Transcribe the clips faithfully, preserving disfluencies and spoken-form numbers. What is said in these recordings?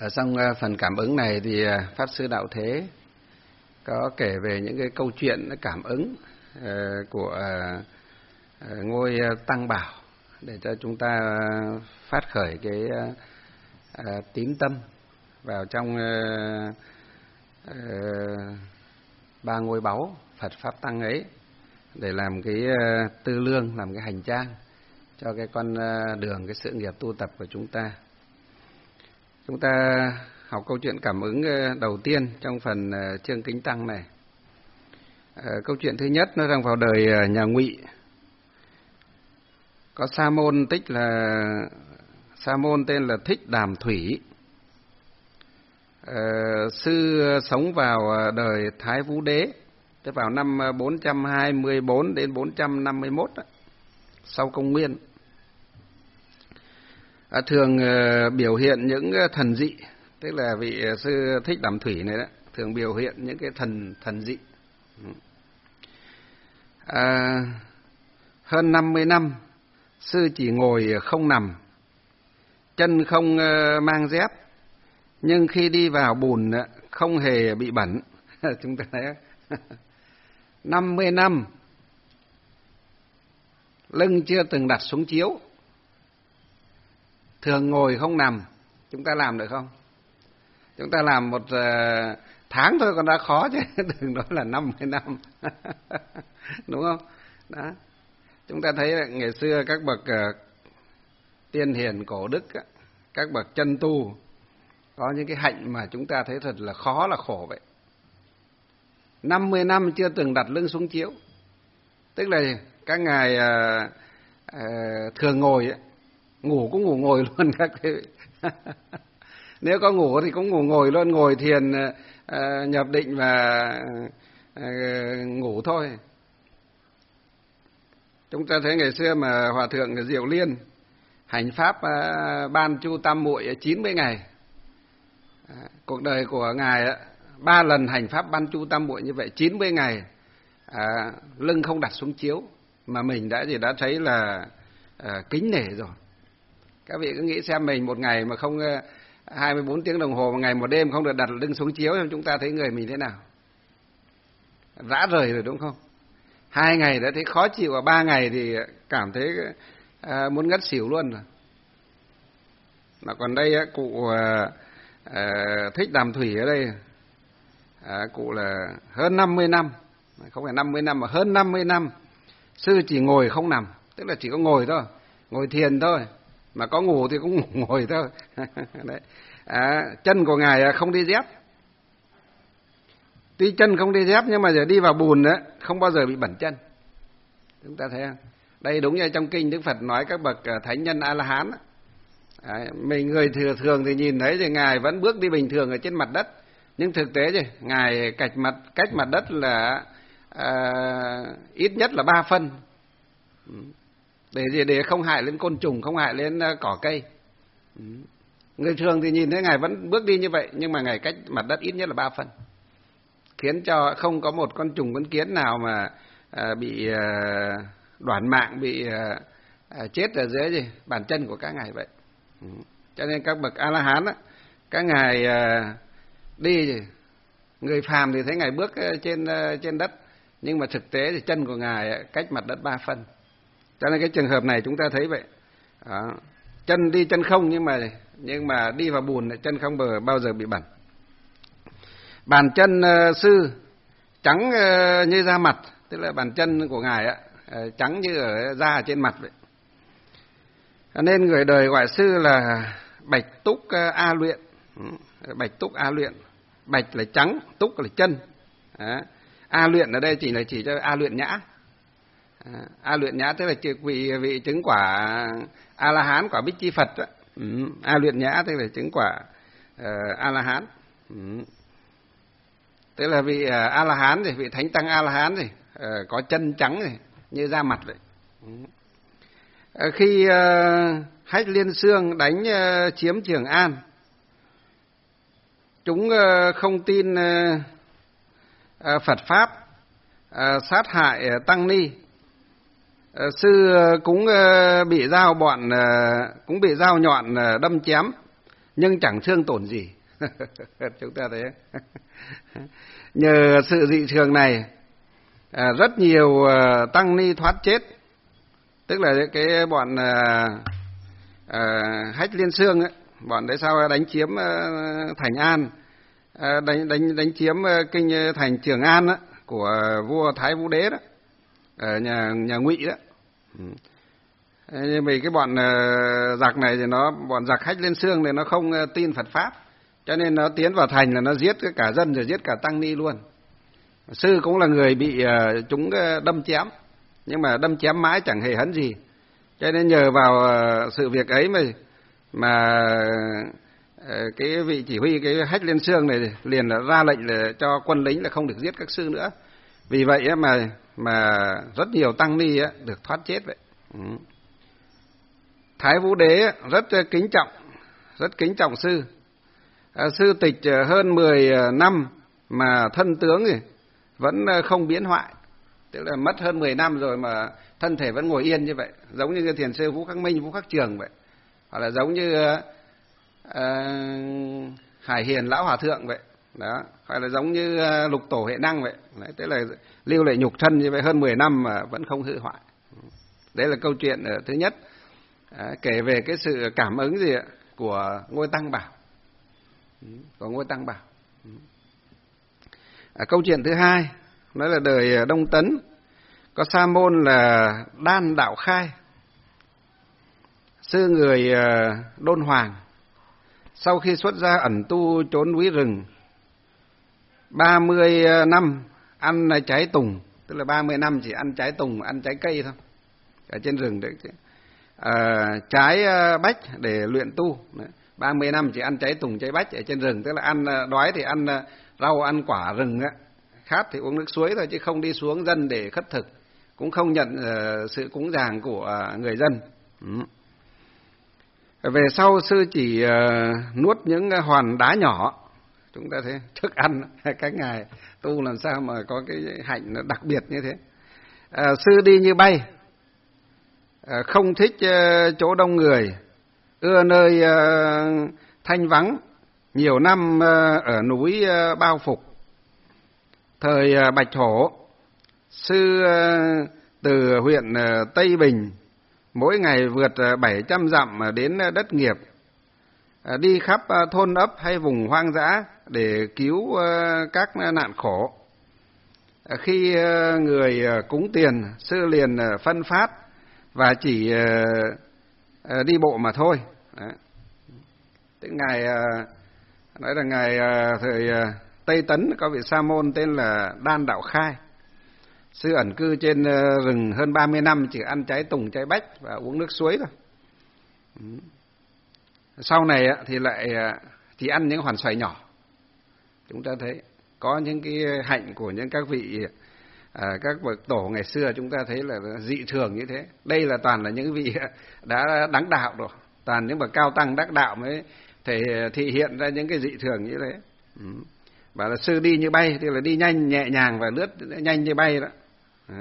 Ở trong phần cảm ứng này thì Pháp Sư Đạo Thế có kể về những cái câu chuyện cảm ứng của ngôi Tăng Bảo để cho chúng ta phát khởi cái tín tâm vào trong ba ngôi báu Phật Pháp Tăng ấy, để làm cái tư lương, làm cái hành trang cho cái con đường, cái sự nghiệp tu tập của chúng ta. Chúng ta học câu chuyện cảm ứng đầu tiên trong phần chương Kính Tăng này. Câu chuyện thứ nhất nó đang vào đời nhà Ngụy. Có sa môn tích là sa môn tên là Thích Đàm Thủy. Sư sống vào đời Thái Vũ Đế, tức vào năm bốn trăm hai mươi bốn đến bốn trăm năm mươi mốt sau công nguyên. Thường biểu hiện những thần dị, tức là vị sư Thích Đàm Thủy này đó, thường biểu hiện những cái thần thần dị. À, hơn năm mươi năm, sư chỉ ngồi không nằm, chân không mang dép, nhưng khi đi vào bùn không hề bị bẩn. Chúng ta thấy năm mươi năm lưng chưa từng đặt xuống chiếu, thường ngồi không nằm. Chúng ta làm được không? Chúng ta làm một uh, tháng thôi còn đã khó chứ đừng nói là năm mươi năm. Đúng không? Đó. Chúng ta thấy ngày xưa các bậc uh, tiên hiền cổ đức, các bậc chân tu có những cái hạnh mà chúng ta thấy thật là khó, là khổ vậy. năm mươi năm chưa từng đặt lưng xuống chiếu, tức là các ngài uh, uh, thường ngồi ấy, ngủ cũng ngủ ngồi luôn các quý vị. Nếu có ngủ thì cũng ngủ ngồi luôn, ngồi thiền uh, nhập định và uh, ngủ thôi. Chúng ta thấy ngày xưa mà Hòa Thượng Diệu Liên hành pháp uh, Ban Chu Tam Muội chín mươi ngày. Uh, cuộc đời của ngài uh, ba lần hành pháp Ban Chu Tam Muội như vậy, chín mươi ngày, uh, lưng không đặt xuống chiếu, mà mình đã gì đã thấy là uh, kính nể rồi. Các vị cứ nghĩ xem, mình một ngày mà không uh, hai mươi bốn tiếng đồng hồ, một ngày một đêm không được đặt lưng xuống chiếu, chúng ta thấy người mình thế nào? Rã rời rồi đúng không? Hai ngày đã thấy khó chịu, và ba ngày thì cảm thấy uh, muốn ngất xỉu luôn rồi. Mà còn đây uh, cụ uh, uh, Thích Đàm Thủy ở đây, uh, cụ là hơn năm mươi năm, không phải năm mươi năm mà hơn năm mươi năm, sư chỉ ngồi không nằm, tức là chỉ có ngồi thôi, ngồi thiền thôi, mà có ngủ thì cũng ngủ ngồi thôi. Đấy. À, chân của ngài không đi dép, tuy chân không đi dép nhưng mà giờ đi vào bùn đó không bao giờ bị bẩn chân. Chúng ta thấy không? Đây đúng như trong kinh Đức Phật nói các bậc thánh nhân A La Hán. À, mình người thừa thường thì nhìn thấy thì ngài vẫn bước đi bình thường ở trên mặt đất, nhưng thực tế thì ngài cách mặt cách mặt đất là à, ít nhất là ba phân. Để gì? Để không hại lên côn trùng, không hại lên cỏ cây. Người thường thì nhìn thấy ngài vẫn bước đi như vậy, nhưng mà ngài cách mặt đất ít nhất là ba phân, khiến cho không có một con trùng con kiến nào mà à, bị à, đoản mạng, bị à, à, chết ở dưới gì bàn chân của các ngài vậy. Cho nên các bậc A La Hán á, các ngài à, đi gì, người phàm thì thấy ngài bước trên trên đất, nhưng mà thực tế thì chân của ngài cách mặt đất ba phân. Cho nên cái trường hợp này chúng ta thấy vậy. Đó. Chân đi chân không, nhưng mà nhưng mà đi vào bùn chân không bờ bao giờ bị bẩn. Bàn chân uh, sư trắng uh, như da mặt, tức là bàn chân của ngài á, uh, trắng như ở da trên mặt vậy. Nên người đời gọi sư là Bạch Túc uh, A Luyện. Bạch Túc A Luyện, bạch là trắng, túc là chân. Đó. A Luyện ở đây chỉ là chỉ cho A Luyện Nhã. À, A Luyện Nhã tức là vị vị chứng quả A La Hán, quả Bích Chi Phật đó. Ừ. A Luyện Nhã tức là chứng quả uh, A La Hán. Ừ. Tức là vị uh, A La Hán thì vị thánh tăng A La Hán thì uh, có chân trắng này, như da mặt vậy. Ừ. Uh, khi uh, Hách Liên Xương đánh uh, chiếm Trường An, chúng uh, không tin uh, uh, Phật pháp, uh, sát hại uh, tăng ni. Sư cũng bị dao bọn cũng bị dao nhọn đâm chém, nhưng chẳng thương tổn gì. Chúng ta thấy nhờ sự dị thường này, à, rất nhiều à, tăng ni thoát chết, tức là cái bọn à, à, Hách Liên Xương ấy, bọn đấy sau đánh chiếm à, Thành An, à, đánh đánh đánh chiếm à, kinh thành Trường An đó, của vua Thái Vũ Đế đó, ở nhà nhà Ngụy đó. Nhưng vì cái bọn uh, giặc này thì nó bọn giặc Hách Liên Xương thì nó không uh, tin Phật pháp, cho nên nó tiến vào thành là nó giết cả dân rồi giết cả tăng ni luôn. Sư cũng là người bị uh, chúng uh, đâm chém, nhưng mà đâm chém mãi chẳng hề hấn gì. Cho nên nhờ vào uh, sự việc ấy mà mà uh, cái vị chỉ huy cái Hách Liên Xương này liền là ra lệnh là cho quân lính là không được giết các sư nữa. Vì vậy mà mà rất nhiều tăng ni được thoát chết vậy. Ừ. Thái Vũ Đế rất kính trọng, rất kính trọng sư. À, sư tịch hơn mười năm mà thân tướng thì vẫn không biến hoại. Tức là mất hơn mười năm rồi mà thân thể vẫn ngồi yên như vậy. Giống như thiền sư Vũ Khắc Minh, Vũ Khắc Trường vậy. Hoặc là giống như uh, Hải Hiền Lão Hòa Thượng vậy. Đó. Hoặc là giống như uh, Lục Tổ Hệ Năng vậy. Đấy, tức là lưu lại nhục thân như vậy hơn mười năm mà vẫn không hư hoại. Đấy là câu chuyện uh, thứ nhất. À, kể về cái sự cảm ứng gì ạ của Ngôi Tăng Bảo, của Ngôi Tăng Bảo. À, câu chuyện thứ hai nói là đời Đông Tấn có sa môn là Đan Đạo Khai, sư người Đôn Hoàng. Sau khi xuất gia ẩn tu trốn núi rừng ba mươi năm ăn trái tùng, tức là ba mươi năm chỉ ăn trái tùng, ăn trái cây thôi ở trên rừng đấy. À, trái bách để luyện tu. Ba mươi năm chỉ ăn trái tùng, trái bách ở trên rừng, tức là ăn đói thì ăn rau, ăn quả rừng á, khát thì uống nước suối thôi, chứ không đi xuống dân để khất thực, cũng không nhận uh, sự cúng dường của uh, người dân. Ừ. Về sau sư chỉ uh, nuốt những hòn đá nhỏ. Chúng ta thấy thức ăn các ngài tu làm sao mà có cái hạnh nó đặc biệt như thế. Uh, sư đi như bay, không thích chỗ đông người, ưa nơi thanh vắng, nhiều năm ở núi bao phục. Thời Bạch Hổ, sư từ huyện Tây Bình mỗi ngày vượt bảy trăm dặm đến đất Nghiệp, đi khắp thôn ấp hay vùng hoang dã để cứu các nạn khổ. Khi người cúng tiền, sư liền phân phát và chỉ uh, đi bộ mà thôi. Đấy. Tức ngài uh, nói là ngài uh, thời uh, Tây Tấn có vị sa môn tên là Đan Đạo Khai, sư ẩn cư trên uh, rừng hơn ba mươi năm, chỉ ăn trái tùng, trái bách và uống nước suối thôi. Ừ. Sau này uh, thì lại uh, chỉ ăn những hoàn xoài nhỏ. Chúng ta thấy có những cái hạnh của những các vị À, các bậc tổ ngày xưa chúng ta thấy là dị thường như thế. Đây là toàn là những vị đã đắc đạo rồi, toàn những bậc cao tăng đắc đạo mới thể thị hiện ra những cái dị thường như thế. Ừ. Bảo là sư đi như bay, tức là đi nhanh nhẹ nhàng và lướt nhanh như bay đó. Đó.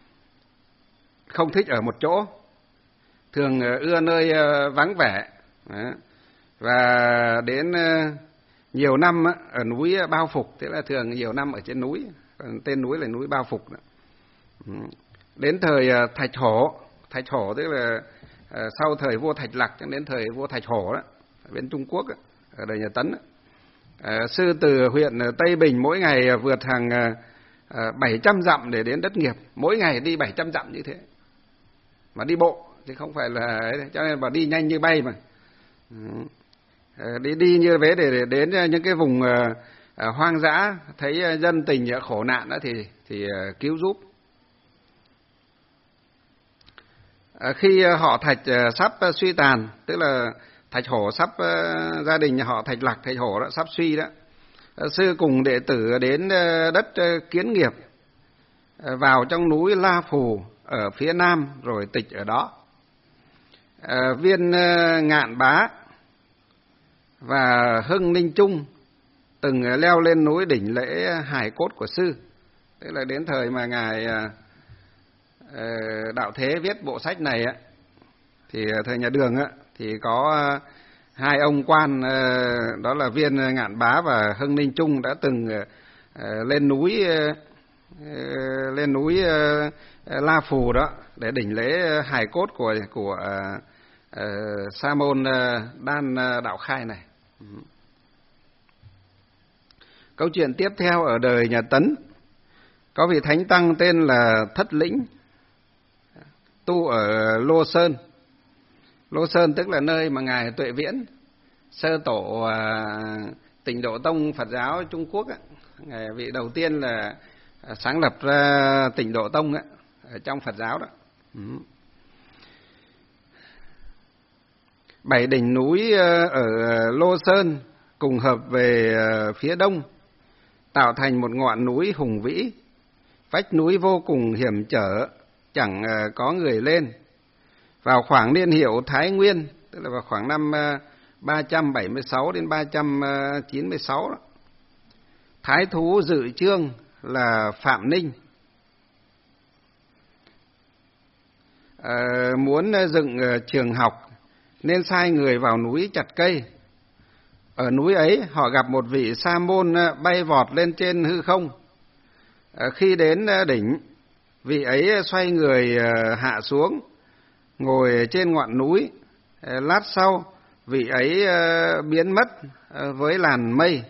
Không thích ở một chỗ, thường ưa nơi vắng vẻ. Đó. Và đến nhiều năm ở núi bao phục, tức là thường nhiều năm ở trên núi. Tên núi là núi Bao Phục đó. Đến thời Thạch Hổ, Thạch Hổ tức là sau thời vua Thạch Lặc đến thời vua Thạch Hổ đó, ở bên Trung Quốc đó, ở đời nhà Tấn đó. À, sư từ huyện Tây Bình mỗi ngày vượt hàng bảy trăm dặm để đến đất Nghiệp, mỗi ngày đi bảy trăm dặm như thế, mà đi bộ chứ không phải là, cho nên bảo đi nhanh như bay mà. À, đi đi như thế để, để đến những cái vùng À, hoang dã, thấy dân tình khổ nạn đó thì thì uh, cứu giúp. À, khi uh, họ Thạch uh, sắp uh, suy tàn, tức là Thạch Hổ sắp uh, gia đình nhà họ Thạch Lặc, Thạch Hổ đó sắp suy đó, uh, sư cùng đệ tử đến uh, đất uh, Kiến Nghiệp, uh, vào trong núi La Phù ở phía nam rồi tịch ở đó. Uh, viên uh, Ngạn Bá và Hưng Ninh Trung từng leo lên núi đỉnh lễ hài cốt của sư. Tức là đến thời mà ngài uh, Đạo Thế viết bộ sách này á, thì thời nhà Đường á, thì có hai ông quan đó là Viên Ngạn Bá và Hưng Ninh Trung đã từng lên núi lên núi La Phù đó để đỉnh lễ hài cốt của của Sa môn Đan Đạo Khai này. Câu chuyện tiếp theo ở đời nhà Tấn, có vị thánh tăng tên là Thất Lĩnh, tu ở Lô Sơn. Lô Sơn tức là nơi mà ngài Tuệ Viễn, sơ tổ Tịnh Độ Tông Phật giáo Trung Quốc, ngài vị đầu tiên là sáng lập ra Tịnh Độ Tông ở trong Phật giáo đó. Bảy đỉnh núi ở Lô Sơn cùng hợp về phía đông, tạo thành một ngọn núi hùng vĩ. Vách núi vô cùng hiểm trở, chẳng có người lên. Vào khoảng niên hiệu Thái Nguyên, tức là vào khoảng năm ba trăm bảy mươi sáu đến ba trăm chín mươi sáu đó, Thái thú dự chương là Phạm Ninh à, muốn dựng trường học nên sai người vào núi chặt cây. Ở núi ấy họ gặp một vị sa môn bay vọt lên trên hư không. À, khi đến đỉnh, vị ấy xoay người hạ xuống, ngồi trên ngọn núi. À, lát sau, vị ấy biến mất với làn mây.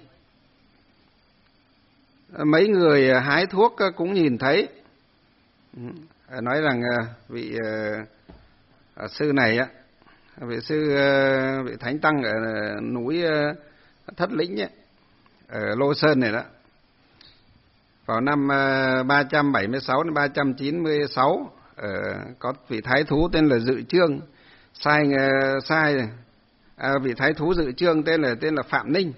Mấy người hái thuốc cũng nhìn thấy, nói rằng vị sư này, vị sư vị thánh tăng ở núi Thất Lĩnh ấy, ở Lô Sơn này đó, vào năm ba trăm bảy mươi sáu đến ba trăm chín mươi sáu, có vị thái thú tên là Dự Chương, sai sai à, vị thái thú Dự Chương tên là tên là Phạm Ninh,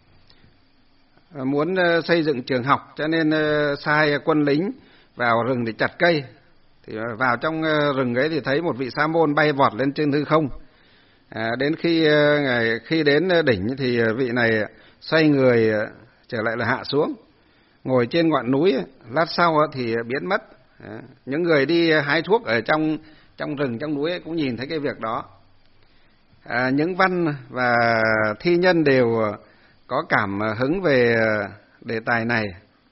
muốn xây dựng trường học, cho nên sai quân lính vào rừng để chặt cây. Thì vào trong rừng ấy thì thấy một vị sa môn bay vọt lên trên hư không. À, đến khi ngày khi đến đỉnh thì vị này xoay người trở lại là hạ xuống, ngồi trên ngọn núi. Lát sau thì biến mất. À, những người đi hái thuốc ở trong trong rừng trong núi cũng nhìn thấy cái việc đó. À, những văn và thi nhân đều có cảm hứng về đề tài này.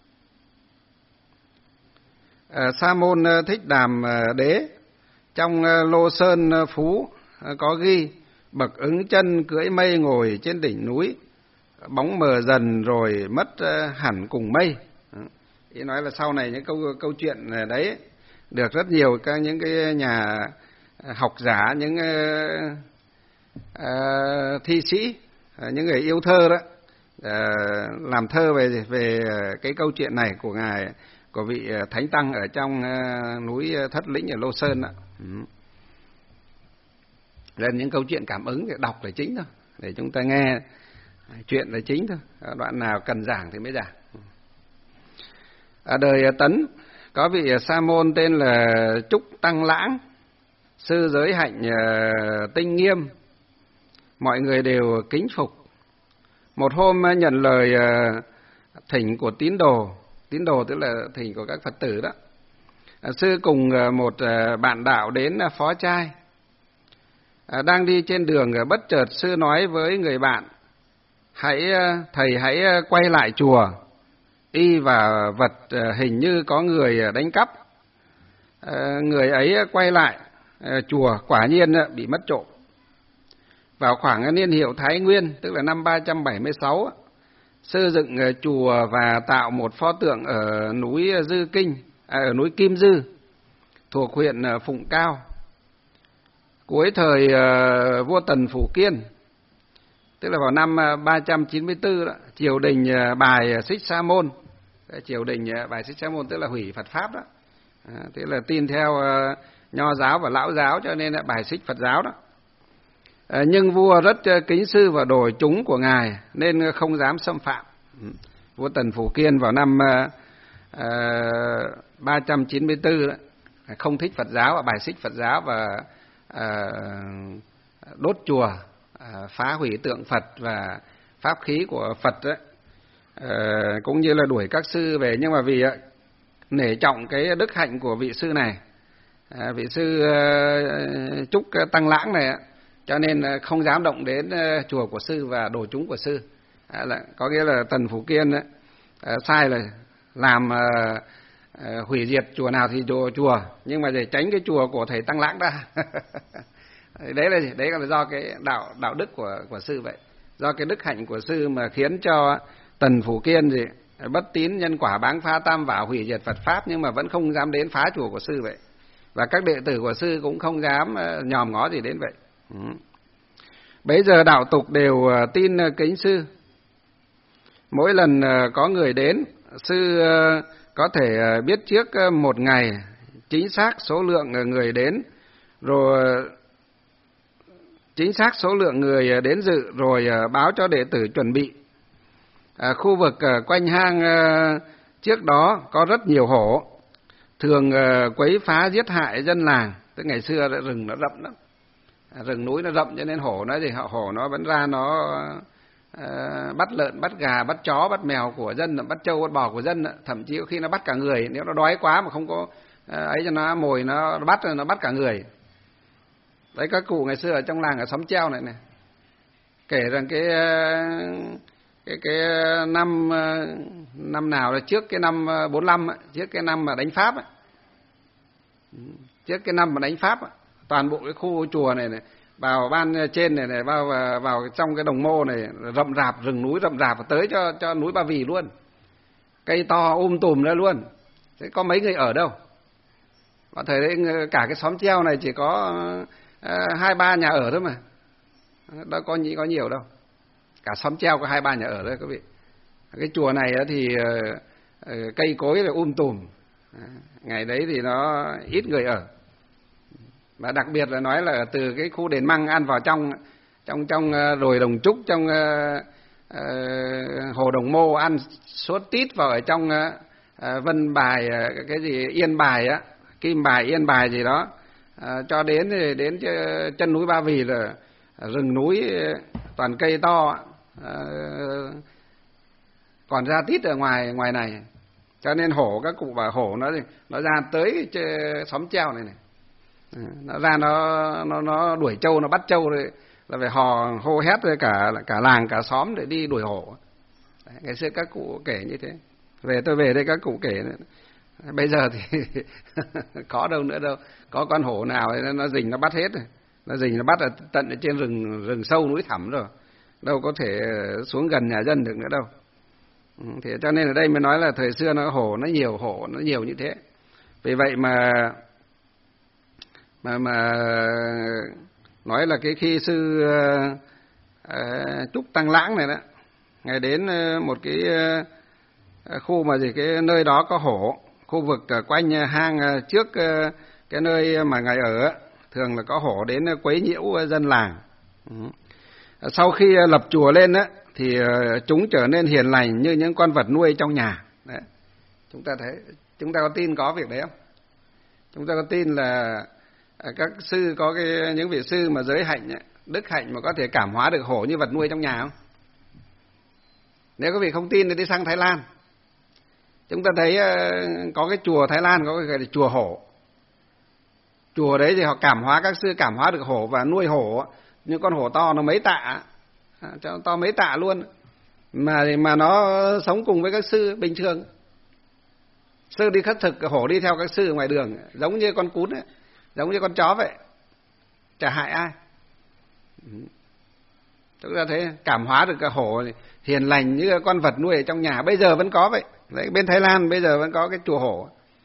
À, Sa môn Thích Đàm Đế trong Lô Sơn Phú có ghi: bậc ứng chân cưỡi mây ngồi trên đỉnh núi, bóng mờ dần rồi mất hẳn cùng mây. Ý nói là sau này những câu câu chuyện đấy được rất nhiều các những cái nhà học giả, những uh, uh, thi sĩ, uh, những người yêu thơ đó uh, làm thơ về về cái câu chuyện này của ngài, của vị thánh tăng ở trong uh, núi Thất Lĩnh ở Lô Sơn đó. Ừ. Nên những câu chuyện cảm ứng để đọc là chính thôi, để chúng ta nghe chuyện là chính thôi, đoạn nào cần giảng thì mới giảng. Ở đời Tấn có vị sa môn tên là Trúc Tăng Lãng, sư giới hạnh tinh nghiêm, mọi người đều kính phục. Một hôm nhận lời thỉnh của tín đồ, tín đồ tức là thỉnh của các Phật tử đó, sư cùng một bạn đạo đến phó trai. Đang đi trên đường, bất chợt sư nói với người bạn: hãy thầy hãy quay lại chùa, y và vật hình như có người đánh cắp. Người ấy quay lại chùa, quả nhiên bị mất trộm. Vào khoảng niên hiệu Thái Nguyên, tức là năm ba trăm bảy mươi sáu, sư dựng chùa và tạo một pho tượng ở núi Dư Kinh, à, ở núi Kim Dư, thuộc huyện Phụng Cao. Cuối thời uh, vua Tần Phủ Kiên, tức là vào năm ba trăm chín mươi tư đó, triều đình uh, bài Xích Sa Môn, triều đình uh, bài Xích Sa Môn tức là hủy Phật pháp đó, à, tức là tin theo uh, Nho giáo và Lão giáo, cho nên là bài xích Phật giáo đó. À, nhưng vua rất uh, kính sư và đổi chúng của ngài nên không dám xâm phạm. Ừ. Vua Tần Phủ Kiên vào năm uh, uh, ba trăm chín mươi tư đó, không thích Phật giáo và bài xích Phật giáo và À, đốt chùa, à, phá hủy tượng Phật và pháp khí của Phật đấy, à, cũng như là đuổi các sư về. Nhưng mà vì à, nể trọng cái đức hạnh của vị sư này, à, vị sư à, Trúc Tăng Lãng này, cho nên không dám động đến chùa của sư và đồ chúng của sư. À, là, có nghĩa là Tần Phủ Kiên ấy, à, sai là làm à, à, hủy diệt chùa nào thì chùa, chùa nhưng mà để tránh cái chùa của thầy Tăng Lãng ra. Đấy là đấy là do cái đạo đạo đức của của sư vậy, do cái đức hạnh của sư mà khiến cho Tần Phủ Kiên gì bất tín nhân quả báng phá tam bảo hủy diệt Phật pháp, nhưng mà vẫn không dám đến phá chùa của sư vậy, và các đệ tử của sư cũng không dám nhòm ngó gì đến vậy. Ừ. Bấy giờ đạo tục đều tin kính sư. Mỗi lần có người đến, sư có thể biết trước một ngày chính xác số lượng người đến, rồi chính xác số lượng người đến dự, rồi báo cho đệ tử chuẩn bị. À, khu vực quanh hang trước đó có rất nhiều hổ, thường quấy phá giết hại dân làng. Tức ngày xưa rừng nó rậm lắm, rừng núi nó rậm cho nên hổ nó gì hổ nó vẫn ra nó uh, bắt lợn, bắt gà, bắt chó, bắt mèo của dân, bắt trâu, bắt bò của dân, thậm chí có khi nó bắt cả người, nếu nó đói quá mà không có uh, ấy cho nó mồi nó bắt nó bắt cả người. Đấy, các cụ ngày xưa ở trong làng ở xóm treo này này kể rằng cái cái cái năm năm nào là trước cái năm bốn lăm ấy, trước cái năm mà đánh Pháp ấy, trước cái năm mà đánh Pháp ấy, toàn bộ cái khu chùa này này vào ban trên này này vào vào trong cái đồng mô này rậm rạp, rừng núi rậm rạp tới cho cho núi Ba Vì luôn, cây to um tùm ra luôn. Thế có mấy người ở đâu? Và thời đấy cả cái xóm treo này chỉ có hai ba nhà ở thôi mà, đâu có nhĩ có nhiều đâu. Cả xóm treo có hai ba nhà ở thôi quý vị. Cái chùa này thì cây cối là um tùm, ngày đấy thì nó ít người ở. Và đặc biệt là nói là từ cái khu đền Măng ăn vào trong trong trong đồi Đồng Trúc, trong uh, uh, hồ Đồng Mô, ăn suốt tít vào ở trong uh, Vân Bài, uh, cái gì Yên Bài á, Kim Bài, Yên Bài gì đó, uh, cho đến thì đến chân núi Ba Vì là rừng núi toàn cây to, uh, còn ra tít ở ngoài ngoài này. Cho nên hổ, các cụ bảo hổ nó nó ra tới xóm treo này này, nó ra nó nó nó đuổi trâu, nó bắt trâu rồi là phải hò hô hét với cả cả làng cả xóm để đi đuổi hổ. Đấy, ngày xưa các cụ kể như thế. Về tôi về đây các cụ kể nữa. Bây giờ thì có đâu nữa đâu, có con hổ nào nó rình nó bắt hết rồi, nó rình nó bắt ở tận ở trên rừng rừng sâu núi thẳm rồi, đâu có thể xuống gần nhà dân được nữa đâu. Thế cho nên ở đây mới nói là thời xưa nó hổ nó nhiều, hổ nó nhiều như thế. Vì vậy mà mà mà nói là cái khi sư uh, uh, Trúc Tăng Lãng này đó, ngài đến uh, một cái uh, khu mà gì cái nơi đó có hổ, khu vực uh, quanh uh, hang uh, trước uh, cái nơi mà ngài ở thường là có hổ đến uh, quấy nhiễu uh, dân làng. Uh. Sau khi uh, lập chùa lên á thì uh, chúng trở nên hiền lành như những con vật nuôi trong nhà. Đấy. Chúng ta thấy, chúng ta có tin có việc đấy không? Chúng ta có tin là các sư có cái những vị sư mà giới hạnh ấy, đức hạnh mà có thể cảm hóa được hổ như vật nuôi trong nhà không? Nếu quý vị không tin thì đi sang Thái Lan. Chúng ta thấy có cái chùa Thái Lan có cái gọi là chùa hổ. Chùa đấy thì họ cảm hóa, các sư cảm hóa được hổ và nuôi hổ, như con hổ to nó mấy tạ, cho to mấy tạ luôn, mà mà nó sống cùng với các sư bình thường. Sư đi khất thực, hổ đi theo các sư ở ngoài đường, giống như con cún ấy, giống như con chó vậy, chả hại ai. Chúng ta thấy cảm hóa được cả hổ hiền lành như con vật nuôi ở trong nhà, bây giờ vẫn có vậy. Đấy, bên Thái Lan bây giờ vẫn có cái chùa hổ.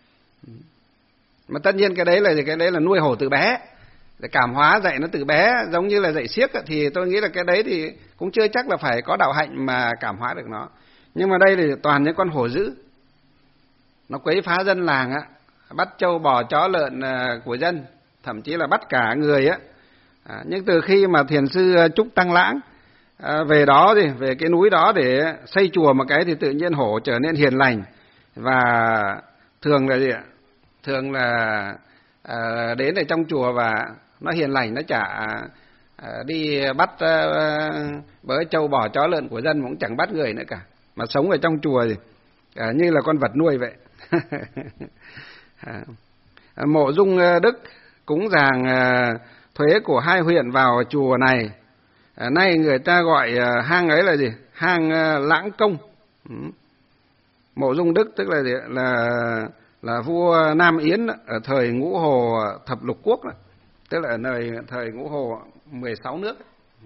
Mà tất nhiên cái đấy là cái đấy là nuôi hổ từ bé, để cảm hóa dạy nó từ bé, giống như là dạy xiếc, thì tôi nghĩ là cái đấy thì cũng chưa chắc là phải có đạo hạnh mà cảm hóa được nó. Nhưng mà đây thì toàn những con hổ dữ, nó quấy phá dân làng á, bắt trâu bò chó lợn của dân, thậm chí là bắt cả người á. À, nhưng từ khi mà thiền sư Trúc Tăng Lãng à, về đó thì về cái núi đó để xây chùa một cái thì tự nhiên hổ trở nên hiền lành, và thường là gì ạ? Thường là à, đến ở trong chùa và nó hiền lành, nó chả à, đi bắt à, bớ trâu bò chó lợn của dân, cũng chẳng bắt người nữa cả, mà sống ở trong chùa thì à, như là con vật nuôi vậy. à, Mộ Dung Đức cúng dường thuế của hai huyện vào chùa này. À, nay người ta gọi à, hang ấy là gì? Hang à, Lãng Công. Ừ. Mộ Dung Đức tức là gì? Là là vua Nam Yến ở thời Ngũ Hồ Thập Lục Quốc đó. Tức là ở thời thời Ngũ Hồ mười sáu nước.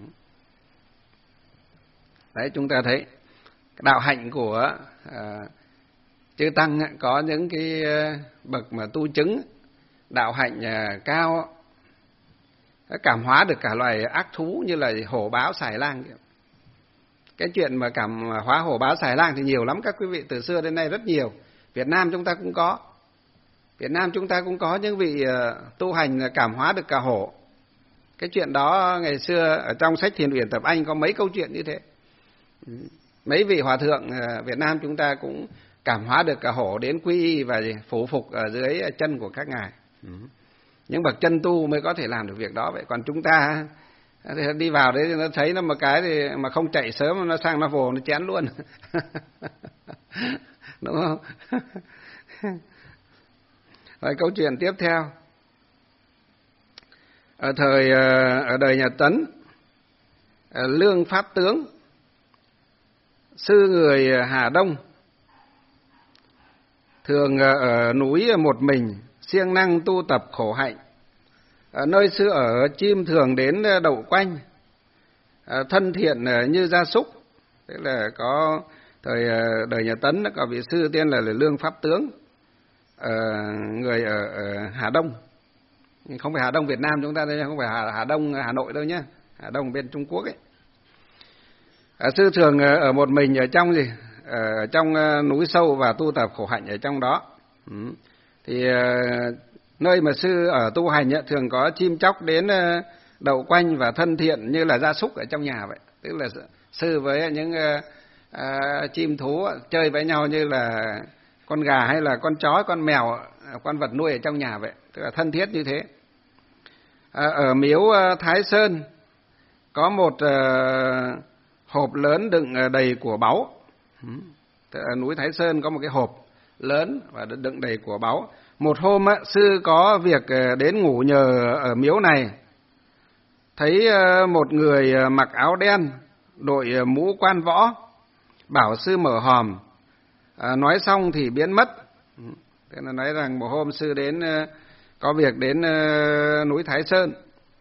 Đấy, chúng ta thấy đạo hạnh của à, chư tăng có những cái bậc mà tu chứng đạo hạnh à, cao, cảm hóa được cả loài ác thú như là hổ báo xài lang. Cái chuyện mà cảm hóa hổ báo xài lang thì nhiều lắm các quý vị, từ xưa đến nay rất nhiều. Việt Nam chúng ta cũng có. Việt Nam chúng ta cũng có những vị uh, tu hành cảm hóa được cả hổ. Cái chuyện đó ngày xưa ở trong sách Thiền Uyển Tập Anh có mấy câu chuyện như thế. Mấy vị hòa thượng uh, Việt Nam chúng ta cũng cảm hóa được cả hổ đến quy y và phủ phục ở dưới chân của các ngài. Những bậc chân tu mới có thể làm được việc đó vậy. Còn chúng ta thì đi vào đấy nó thấy nó một cái thì mà không chạy sớm nó sang nó vồ nó chén luôn. Đúng không? Rồi câu chuyện tiếp theo. Ở thời ở đời nhà Tấn, Lương Pháp Tướng, sư người Hà Đông, thường ở núi một mình, siêng năng tu tập khổ hạnh. Ở nơi sư ở, chim thường đến đậu quanh, thân thiện như gia súc. Tức là có thời đời nhà Tấn có vị sư tên là Lương Pháp Tướng, người ở, ở Hà Đông. Không phải Hà Đông Việt Nam chúng ta đây, không phải Hà, Hà Đông Hà Nội đâu nhé, Hà Đông bên Trung Quốc ấy. Sư thường ở một mình ở trong gì? Ở trong núi sâu và tu tập khổ hạnh ở trong đó. Ừ. Thì nơi mà sư ở tu hành ấy, thường có chim chóc đến đậu quanh và thân thiện như là gia súc ở trong nhà vậy. Tức là sư với những uh, chim thú chơi với nhau như là con gà hay là con chó, con mèo, con vật nuôi ở trong nhà vậy. Tức là thân thiết như thế. À, ở miếu Thái Sơn có một uh, hộp lớn đựng đầy của báu. Ở núi Thái Sơn có một cái hộp lớn và đựng đầy của báu. Một hôm á, sư có việc đến ngủ nhờ ở miếu này, thấy một người mặc áo đen, đội mũ quan võ, bảo sư mở hòm. À, nói xong thì biến mất. Thế là nói rằng một hôm sư đến có việc đến núi Thái Sơn.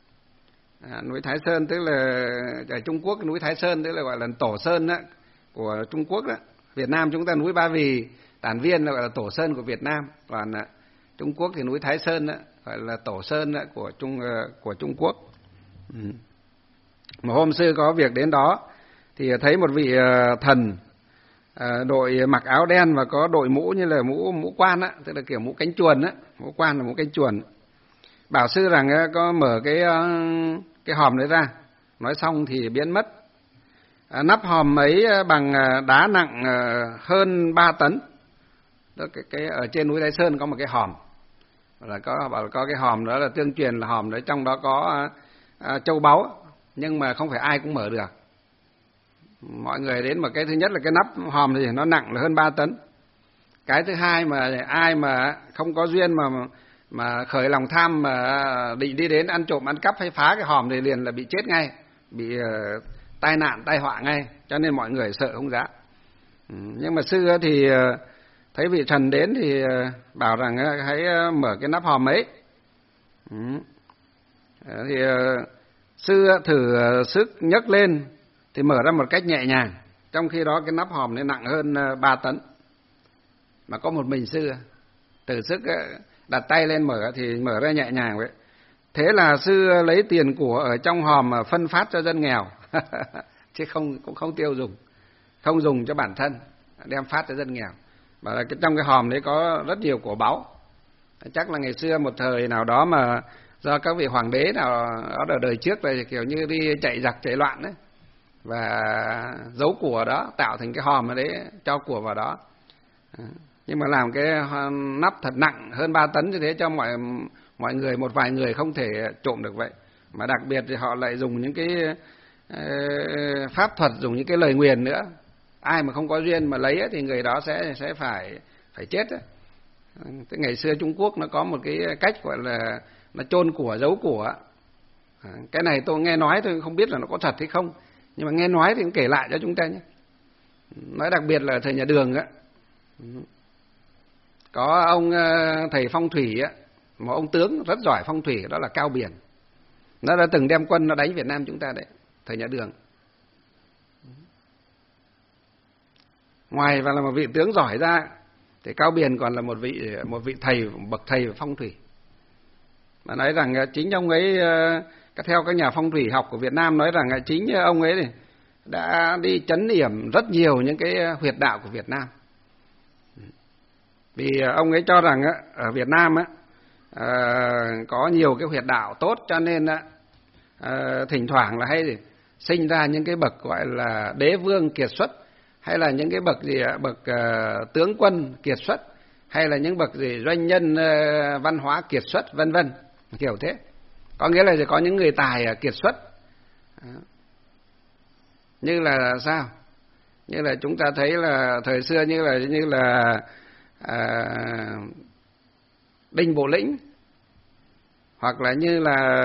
À, núi Thái Sơn tức là ở Trung Quốc, núi Thái Sơn tức là gọi là Tổ Sơn đó, của Trung Quốc đó. Việt Nam chúng ta núi Ba Vì, Tản Viên là gọi là Tổ Sơn của Việt Nam, còn Trung Quốc thì núi Thái Sơn đó, gọi là Tổ Sơn đó, của Trung của Trung Quốc. Ừ. Một hôm sư có việc đến đó thì thấy một vị thần đội mặc áo đen và có đội mũ như là mũ mũ quan á, tức là kiểu mũ cánh chuồn á, mũ quan là mũ cánh chuồn. Bảo sư rằng có mở cái cái hòm đấy ra, nói xong thì biến mất. À, nắp hòm ấy bằng đá nặng hơn ba tấn. Đó, cái, cái ở trên núi Thái Sơn có một cái hòm, là có bảo là có cái hòm đó là tương truyền là hòm đấy trong đó có à, châu báu, nhưng mà không phải ai cũng mở được. Mọi người đến mà cái thứ nhất là cái nắp hòm thì nó nặng là hơn ba tấn. Cái thứ hai mà ai mà không có duyên mà mà khởi lòng tham mà định đi đến ăn trộm ăn cắp hay phá cái hòm thì liền là bị chết ngay, bị uh, tai nạn tai họa ngay, cho nên mọi người sợ không dám. Ừ, nhưng mà sư thì uh, thấy vị thần đến thì uh, bảo rằng uh, hãy uh, mở cái nắp hòm ấy. Ừ. Uh, thì uh, sư thử uh, sức nhấc lên thì mở ra một cách nhẹ nhàng, trong khi đó cái nắp hòm nó nặng hơn uh, ba tấn, mà có một mình sư thử sức uh, đặt tay lên mở thì mở ra nhẹ nhàng vậy. Thế là sư lấy tiền của ở trong hòm mà phân phát cho dân nghèo, chứ không cũng không tiêu dùng, không dùng cho bản thân, đem phát cho dân nghèo. Và cái, trong cái hòm đấy có rất nhiều của báu. Chắc là ngày xưa một thời nào đó mà do các vị hoàng đế nào ở đời trước là kiểu như đi chạy giặc chạy loạn đấy, và giấu của đó tạo thành cái hòm ở đấy cho của vào đó. Nhưng mà làm cái nắp thật nặng hơn ba tấn như thế cho mọi mọi người, một vài người không thể trộm được vậy. Mà đặc biệt thì họ lại dùng những cái uh, pháp thuật, dùng những cái lời nguyền nữa. Ai mà không có duyên mà lấy ấy, thì người đó sẽ sẽ phải phải chết ấy. Thế ngày xưa Trung Quốc nó có một cái cách gọi là nó chôn của, giấu của. Cái này tôi nghe nói tôi không biết là nó có thật hay không, nhưng mà nghe nói thì cũng kể lại cho chúng ta nhé. Nói đặc biệt là ở thời nhà Đường á, có ông thầy phong thủy á, một ông tướng rất giỏi phong thủy, đó là Cao Biền. Nó đã từng đem quân nó đánh Việt Nam chúng ta đấy, thời nhà Đường. Ngoài và là một vị tướng giỏi ra thì Cao Biền còn là một vị một vị thầy, bậc thầy về phong thủy. Mà nói rằng chính ông ấy, theo các nhà phong thủy học của Việt Nam nói rằng chính ông ấy này đã đi chấn yểm rất nhiều những cái huyệt đạo của Việt Nam. Vì ông ấy cho rằng ở Việt Nam á, có nhiều cái huyệt đạo tốt, cho nên thỉnh thoảng là hay sinh ra những cái bậc gọi là đế vương kiệt xuất, hay là những cái bậc gì bậc uh, tướng quân kiệt xuất, hay là những bậc gì doanh nhân uh, văn hóa kiệt xuất, vân vân, kiểu thế. Có nghĩa là có những người tài uh, kiệt xuất. Uh, như là sao? Như là chúng ta thấy là thời xưa như là như là uh, Đinh Bộ Lĩnh, hoặc là như là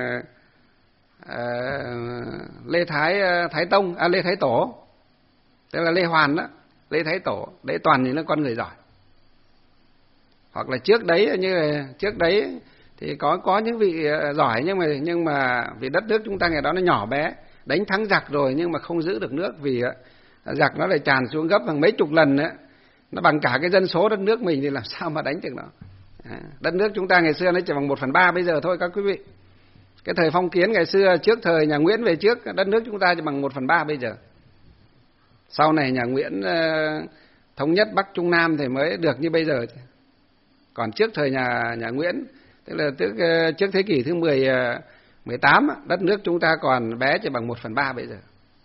uh, Lê Thái uh, Thái Tông, à Lê Thái Tổ. Tức là Lê Hoàn đó, Lê Thái Tổ, đấy toàn những con người giỏi. Hoặc là trước đấy, như là trước đấy thì có có những vị giỏi, nhưng mà nhưng mà vì đất nước chúng ta ngày đó nó nhỏ bé, đánh thắng giặc rồi nhưng mà không giữ được nước, vì giặc nó lại tràn xuống gấp bằng mấy chục lần nữa, nó bằng cả cái dân số đất nước mình thì làm sao mà đánh được nó. À, đất nước chúng ta ngày xưa nó chỉ bằng một phần ba bây giờ thôi các quý vị. Cái thời phong kiến ngày xưa trước thời nhà Nguyễn về trước, đất nước chúng ta chỉ bằng một phần ba bây giờ. Sau này nhà Nguyễn uh, thống nhất Bắc Trung Nam thì mới được như bây giờ. Còn trước thời nhà nhà Nguyễn, tức là trước, uh, trước thế kỷ thứ mười, uh, mười tám, đất nước chúng ta còn bé chỉ bằng một phần ba bây giờ.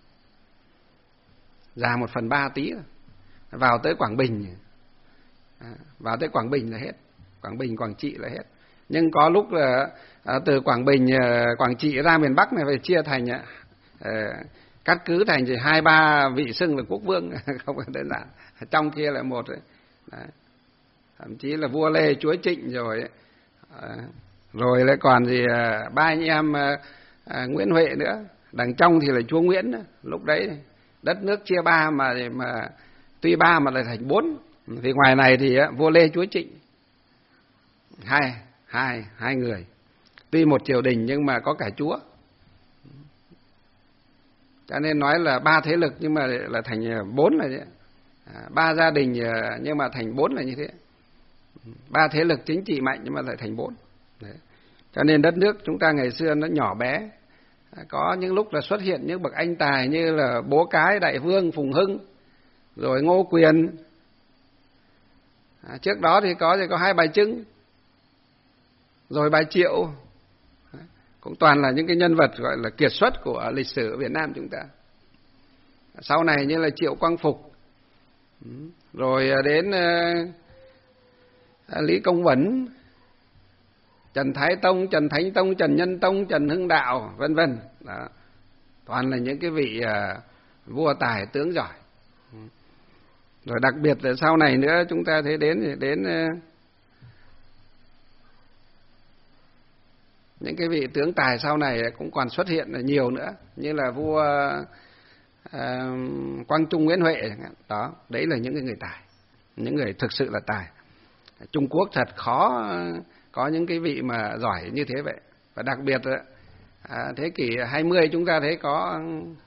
Già một phần ba tí rồi. Vào tới Quảng Bình, à, vào tới Quảng Bình là hết. Quảng Bình, Quảng Trị là hết. Nhưng có lúc là uh, từ Quảng Bình, uh, Quảng Trị ra miền Bắc này phải chia thành uh, cắt cứ thành chỉ hai ba vị xưng là quốc vương, không phải đơn giản. Trong kia là một đấy. Đấy. Thậm chí là vua Lê, chúa Trịnh rồi ấy. À, rồi lại còn gì à, ba anh em à, à, Nguyễn Huệ nữa. Đằng trong thì là chúa Nguyễn nữa. Lúc đấy đất nước chia ba mà mà tuy ba mà lại thành bốn. Vì ngoài này thì á, vua Lê, chúa Trịnh, hai hai hai người. Tuy một triều đình nhưng mà có cả chúa. Cho nên nói là ba thế lực nhưng mà là thành bốn là thế. À, ba gia đình nhưng mà thành bốn là như thế. Ba thế lực chính trị mạnh nhưng mà lại thành bốn. Đấy. Cho nên đất nước chúng ta ngày xưa nó nhỏ bé. À, có những lúc là xuất hiện những bậc anh tài như là Bố Cái, Đại Vương, Phùng Hưng, rồi Ngô Quyền. À, trước đó thì có thì có hai Bà Trưng, rồi Bà Triệu. Cũng toàn là những cái nhân vật gọi là kiệt xuất của lịch sử Việt Nam chúng ta. Sau này như là Triệu Quang Phục, rồi đến uh, Lý Công Uẩn, Trần Thái Tông, Trần Thánh Tông, Trần Nhân Tông, Trần Hưng Đạo, vân vân. Đó. Toàn là những cái vị uh, vua tài tướng giỏi. Rồi đặc biệt là sau này nữa chúng ta thấy đến đến uh, những cái vị tướng tài sau này cũng còn xuất hiện là nhiều nữa, như là vua uh, Quang Trung, Nguyễn Huệ chẳng hạn. Đó, đấy là những cái người tài, những người thực sự là tài. Trung Quốc thật khó có những cái vị mà giỏi như thế vậy. Và đặc biệt là à, thế kỷ hai mươi chúng ta thấy có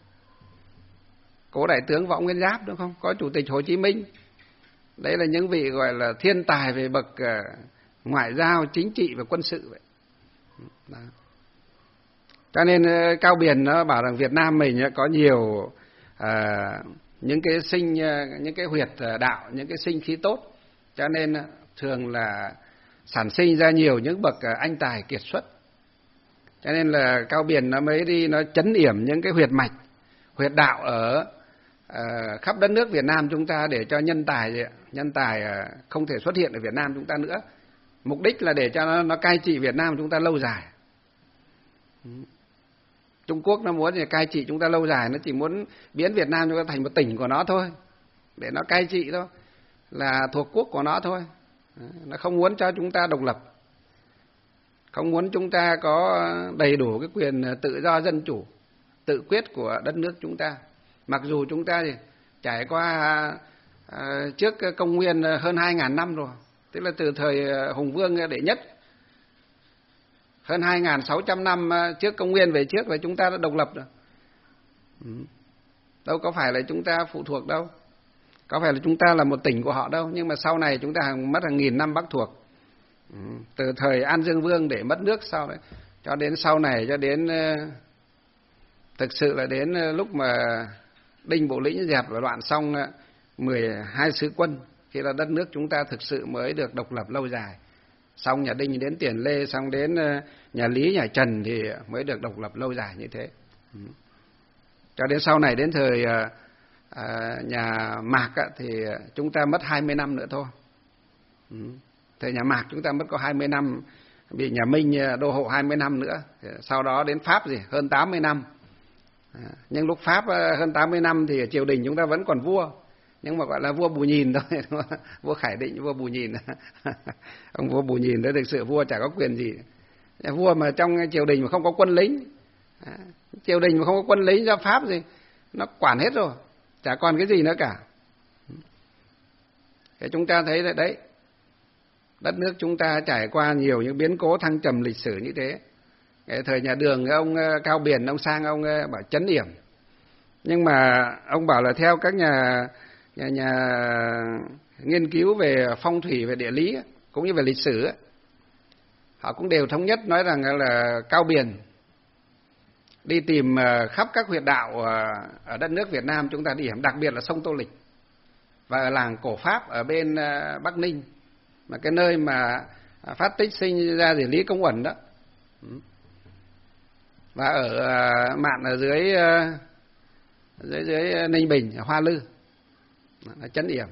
cố đại tướng Võ Nguyên Giáp, đúng không? Có Chủ tịch Hồ Chí Minh. Đấy là những vị gọi là thiên tài về bậc uh, ngoại giao, chính trị và quân sự vậy. Đó. Cho nên Cao Biền nó bảo rằng Việt Nam mình có nhiều à, những cái sinh những cái huyệt đạo, những cái sinh khí tốt, cho nên thường là sản sinh ra nhiều những bậc anh tài kiệt xuất. Cho nên là Cao Biền nó mới đi nó trấn yểm những cái huyệt mạch, huyệt đạo ở à, khắp đất nước Việt Nam chúng ta, để cho nhân tài nhân tài không thể xuất hiện ở Việt Nam chúng ta nữa. Mục đích là để cho nó, nó cai trị Việt Nam chúng ta lâu dài. Trung Quốc nó muốn cai trị chúng ta lâu dài, nó chỉ muốn biến Việt Nam chúng ta thành một tỉnh của nó thôi, để nó cai trị thôi, là thuộc quốc của nó thôi. Nó không muốn cho chúng ta độc lập. không muốn chúng ta có đầy đủ cái quyền tự do dân chủ, tự quyết của đất nước chúng ta. Mặc dù chúng ta thì trải qua uh, trước công nguyên hơn hai ngàn năm rồi, tức là từ thời Hùng Vương đệ nhất, hơn hai nghìn sáu trăm năm trước công nguyên về trước là chúng ta đã độc lập rồi. Ừ. Đâu có phải là chúng ta phụ thuộc đâu, có phải là chúng ta là một tỉnh của họ đâu, nhưng mà sau này chúng ta hàng mất hàng nghìn năm bắc thuộc. Ừ. Từ thời An Dương Vương để mất nước sau đấy, cho đến sau này, cho đến thực sự là đến lúc mà Đinh Bộ Lĩnh dẹp và loạn xong mười hai sứ quân, khi là đất nước chúng ta thực sự mới được độc lập lâu dài. Xong nhà Đinh đến Tiền Lê, xong đến nhà Lý, nhà Trần thì mới được độc lập lâu dài như thế. Ừ. Cho đến sau này đến thời à, nhà Mạc á, thì chúng ta mất hai mươi năm nữa thôi. Ừ. Thời nhà Mạc chúng ta mất có hai mươi năm, bị nhà Minh đô hộ hai mươi năm nữa. Sau đó đến Pháp gì hơn tám mươi năm. À, nhưng lúc Pháp hơn tám mươi năm thì triều đình chúng ta vẫn còn vua, nhưng mà gọi là vua Bù Nhìn thôi. Vua Khải Định, vua Bù Nhìn. Ông vua Bù Nhìn đó thực sự vua chả có quyền gì. Vua mà trong triều đình mà không có quân lính, à, triều đình mà không có quân lính do Pháp gì, nó quản hết rồi, chả còn cái gì nữa cả. Thế chúng ta thấy đấy, đấy, đất nước chúng ta trải qua nhiều những biến cố thăng trầm lịch sử như thế. Cái thời nhà Đường, ông Cao Biền, ông sang ông bảo trấn yểm, nhưng mà ông bảo là theo các nhà, nhà, nhà nghiên cứu về phong thủy, về địa lý cũng như về lịch sử, họ cũng đều thống nhất nói rằng là Cao Biền đi tìm khắp các huyệt đạo ở đất nước Việt Nam chúng ta đi hiểm, đặc biệt là sông Tô Lịch và ở làng Cổ Pháp ở bên Bắc Ninh, mà cái nơi mà phát tích sinh ra thì Lý Công Uẩn đó, và ở mạn ở dưới dưới dưới Ninh Bình, Hoa Lư là trấn yểm.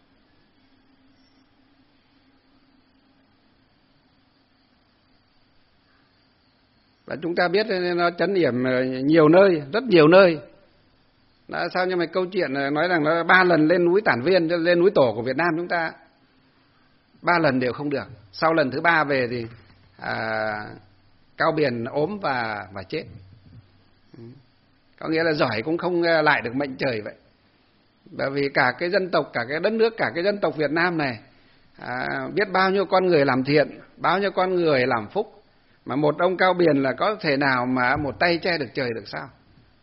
Và chúng ta biết nó trấn yểm nhiều nơi, rất nhiều nơi. Đã sao, nhưng mà câu chuyện nói rằng nó ba lần lên núi Tản Viên, lên núi Tổ của Việt Nam chúng ta, ba lần đều không được. Sau lần thứ ba về thì à, Cao Biền ốm và và chết. Có nghĩa là giỏi cũng không lại được mệnh trời vậy. Bởi vì cả cái dân tộc, cả cái đất nước, cả cái dân tộc Việt Nam này à, biết bao nhiêu con người làm thiện, bao nhiêu con người làm phúc, mà một ông Cao Biền là có thể nào mà một tay che được trời được sao?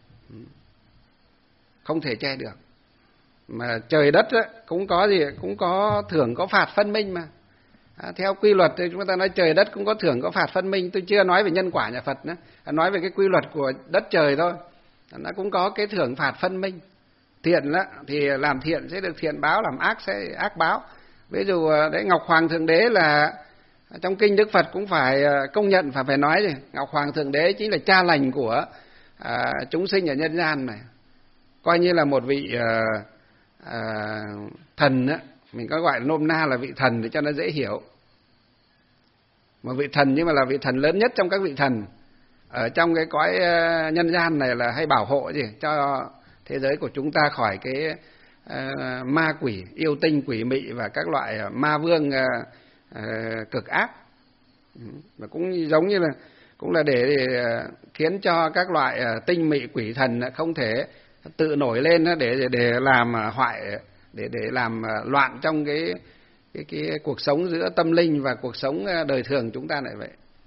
Không thể che được. Mà trời đất ấy, cũng có gì, cũng có thưởng có phạt phân minh mà. À, theo quy luật thì chúng ta nói trời đất cũng có thưởng có phạt phân minh. Tôi chưa nói về nhân quả nhà Phật nữa, nói về cái quy luật của đất trời thôi. Nó cũng có cái thưởng phạt phân minh. Thiện đó, thì làm thiện sẽ được thiện báo, làm ác sẽ ác báo. Ví dụ đấy, Ngọc Hoàng Thượng Đế là trong kinh Đức Phật cũng phải công nhận, phải phải nói gì, Ngọc Hoàng Thượng Đế chính là cha lành của à, chúng sinh ở nhân gian này, coi như là một vị à, à, thần á, mình có gọi nôm na là vị thần để cho nó dễ hiểu. Một vị thần, nhưng mà là vị thần lớn nhất trong các vị thần ở trong cái cõi nhân gian này, là hay bảo hộ gì cho thế giới của chúng ta khỏi cái uh, ma quỷ, yêu tinh, quỷ mị và các loại ma vương uh, uh, cực ác. Và cũng giống như là cũng là để, để khiến cho các loại uh, tinh mị quỷ thần không thể tự nổi lên để để làm hoại, để để làm loạn trong cái cái cái cuộc sống giữa tâm linh và cuộc sống đời thường chúng ta lại vậy.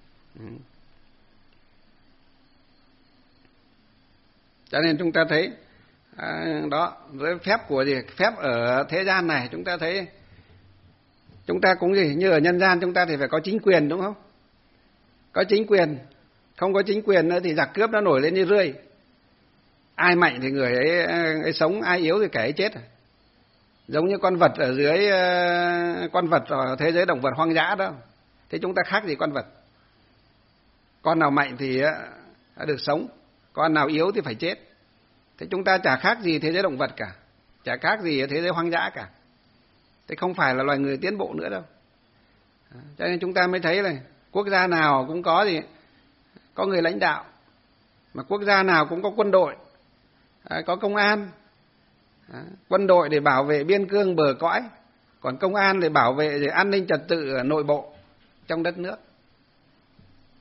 Cho nên chúng ta thấy à, đó, với phép của gì, phép ở thế gian này chúng ta thấy, chúng ta cũng gì như ở nhân gian chúng ta thì phải có chính quyền, đúng không? Có chính quyền, không có chính quyền nữa thì giặc cướp nó nổi lên như rươi. Ai mạnh thì người ấy, ấy sống, ai yếu thì kẻ ấy chết. Giống như con vật ở dưới, con vật ở thế giới động vật hoang dã đó. Thế chúng ta khác gì con vật? Con nào mạnh thì được sống, con nào yếu thì phải chết. Thế chúng ta chả khác gì thế giới động vật cả, chả khác gì ở thế giới hoang dã cả. Thế không phải là loài người tiến bộ nữa đâu. Cho nên chúng ta mới thấy là quốc gia nào cũng có gì, có người lãnh đạo, mà quốc gia nào cũng có quân đội, có công an. Quân đội để bảo vệ biên cương bờ cõi, còn công an để bảo vệ an ninh trật tự ở nội bộ trong đất nước.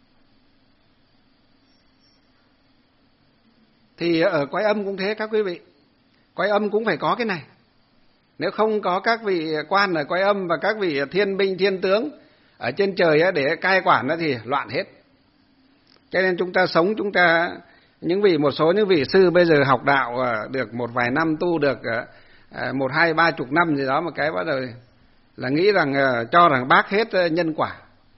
Thì ở Quái Âm cũng thế các quý vị. Quái Âm cũng phải có cái này. Nếu không có các vị quan ở Quái Âm và các vị thiên binh thiên tướng ở trên trời để cai quản thì loạn hết. Cho nên chúng ta sống, chúng ta những vị một số những vị sư bây giờ học đạo được một vài năm, tu được một hai ba chục năm gì đó, một cái bắt đầu là nghĩ rằng cho rằng bác hết nhân quả,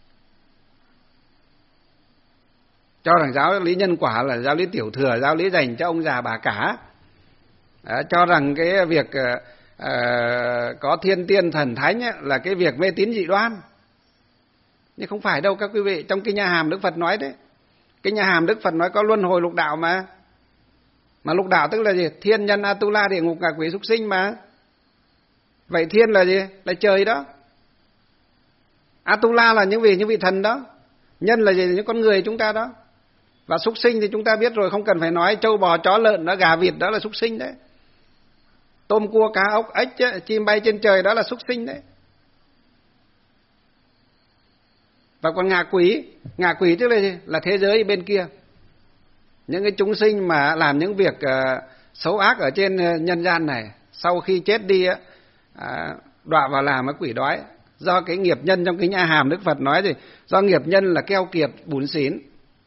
cho rằng giáo lý nhân quả là giáo lý tiểu thừa, giáo lý dành cho ông già bà cả. Đó, cho rằng cái việc uh, có thiên tiên thần thánh ấy, là cái việc mê tín dị đoan. Nhưng không phải đâu các quý vị. Trong Kinh A Hàm Đức Phật nói đấy, Kinh A Hàm Đức Phật nói có luân hồi lục đạo mà. Mà lục đạo tức là gì? Thiên, nhân, Atula, địa ngục, ngạ quỷ, súc sinh mà. Vậy thiên là gì? Là trời đó. Atula là những vị những vị thần đó. Nhân là gì? Những con người chúng ta đó. Và súc sinh thì chúng ta biết rồi, không cần phải nói. Trâu bò chó lợn đó, gà vịt đó là súc sinh đấy. Tôm cua cá ốc ếch, chim bay trên trời đó là súc sinh đấy. Và còn ngạ quỷ, ngạ quỷ tức là gì? Là thế giới bên kia. Những cái chúng sinh mà làm những việc uh, xấu ác ở trên uh, nhân gian này, sau khi chết đi uh, đọa vào làm cái quỷ đói. Do cái nghiệp nhân, trong Kinh A Hàm Đức Phật nói gì? Do nghiệp nhân là keo kiệt bủn xỉn.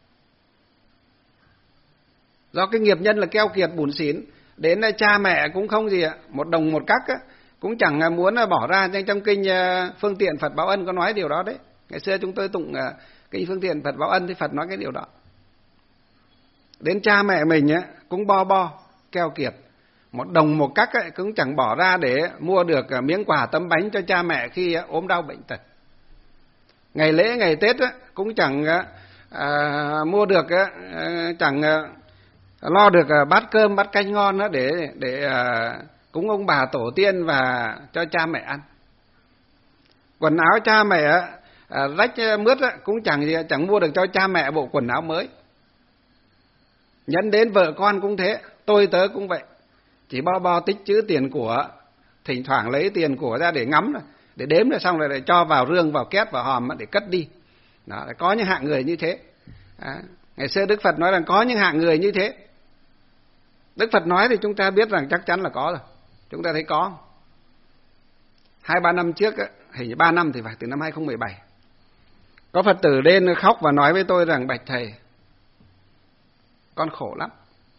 Do cái nghiệp nhân là keo kiệt bủn xỉn, đến cha mẹ cũng không gì ạ, một đồng một cắc á, cũng chẳng muốn bỏ ra. Trong Kinh Phương Tiện Phật Báo Ân có nói điều đó đấy. Ngày xưa chúng tôi tụng Kinh Phương Tiện Phật Báo Ân thì Phật nói cái điều đó. Đến cha mẹ mình á, cũng bo bo, keo kiệt, một đồng một cắc ấy, cũng chẳng bỏ ra để mua được miếng quà tấm bánh cho cha mẹ khi ốm đau bệnh tật. Ngày lễ ngày Tết á, cũng chẳng à, mua được, à, chẳng à, lo được à, bát cơm bát canh ngon đó để để à, cúng ông bà tổ tiên và cho cha mẹ ăn. Quần áo cha mẹ à, rách mướt á, cũng chẳng gì, chẳng mua được cho cha mẹ bộ quần áo mới. Nhấn đến vợ con cũng thế, tôi tớ cũng vậy, chỉ bo bo tích trữ tiền của, thỉnh thoảng lấy tiền của ra để ngắm, để đếm rồi xong rồi để cho vào rương, vào két, vào hòm để cất đi. Đó, có những hạng người như thế. À, ngày xưa Đức Phật nói rằng có những hạng người như thế. Đức Phật nói thì chúng ta biết rằng chắc chắn là có rồi. Chúng ta thấy có. Hai ba năm trước, hình như ba năm thì phải, từ năm hai không một bảy, có Phật tử lên khóc và nói với tôi rằng: bạch thầy, con khổ lắm.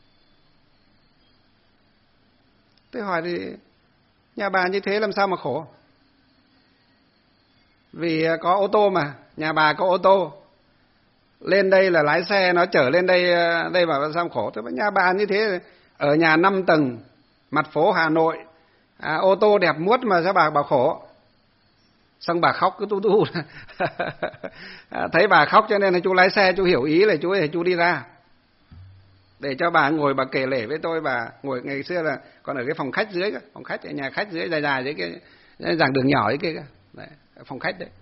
Tôi hỏi thì nhà bà như thế làm sao mà khổ? Vì có ô tô mà, nhà bà có ô tô, lên đây là lái xe nó chở lên đây, đây bảo sao khổ? Tôi bảo nhà bà như thế, ở nhà năm tầng, mặt phố Hà Nội, à, ô tô đẹp muốt mà sao bà bảo khổ? Xong bà khóc cứ tu tu. Thấy bà khóc cho nên là chú lái xe, chú hiểu ý là chú chú đi ra để cho bà ngồi, bà kể lể với tôi. Bà ngồi ngày xưa là còn ở cái phòng khách dưới, phòng khách ở nhà khách dưới dài dài dưới cái giảng đường nhỏ ấy kia, đấy, phòng khách đấy.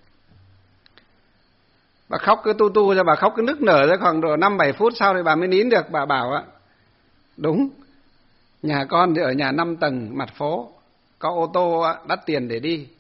Bà khóc cứ tu tu ra, bà khóc cứ nức nở ra khoảng độ năm bảy phút sau thì bà mới nín được. Bà bảo á, đúng, nhà con thì ở nhà năm tầng mặt phố, có ô tô đắt tiền để đi,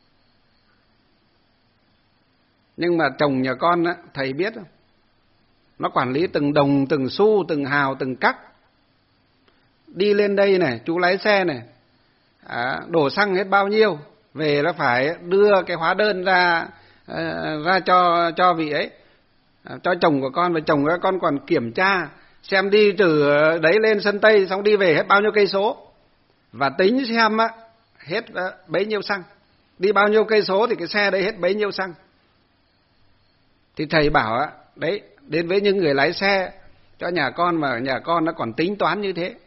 nhưng mà chồng nhà con á, thầy biết không, nó quản lý từng đồng, từng xu, từng hào, từng cắc. Đi lên đây này, chú lái xe này, à, đổ xăng hết bao nhiêu, về là phải đưa cái hóa đơn ra à, ra cho cho vị ấy, à, cho chồng của con, và chồng của con còn kiểm tra xem đi từ đấy lên sân Tây xong đi về hết bao nhiêu cây số, và tính xem á, hết bấy nhiêu xăng, đi bao nhiêu cây số thì cái xe đấy hết bấy nhiêu xăng. Thì thầy bảo á, đấy, đến với những người lái xe cho nhà con mà nhà con nó còn tính toán như thế,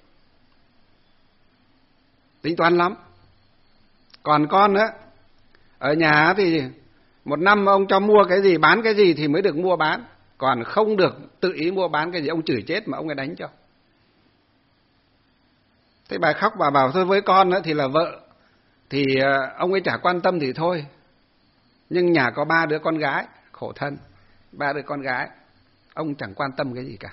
tính toán lắm. Còn con á, ở nhà thì một năm ông cho mua cái gì, bán cái gì thì mới được mua bán, còn không được tự ý mua bán cái gì, ông chửi chết mà ông ấy đánh cho. Thế bà khóc, bà bảo thôi với con á, thì là vợ thì ông ấy chả quan tâm thì thôi, nhưng nhà có ba đứa con gái, khổ thân, ba đứa con gái, ông chẳng quan tâm cái gì cả.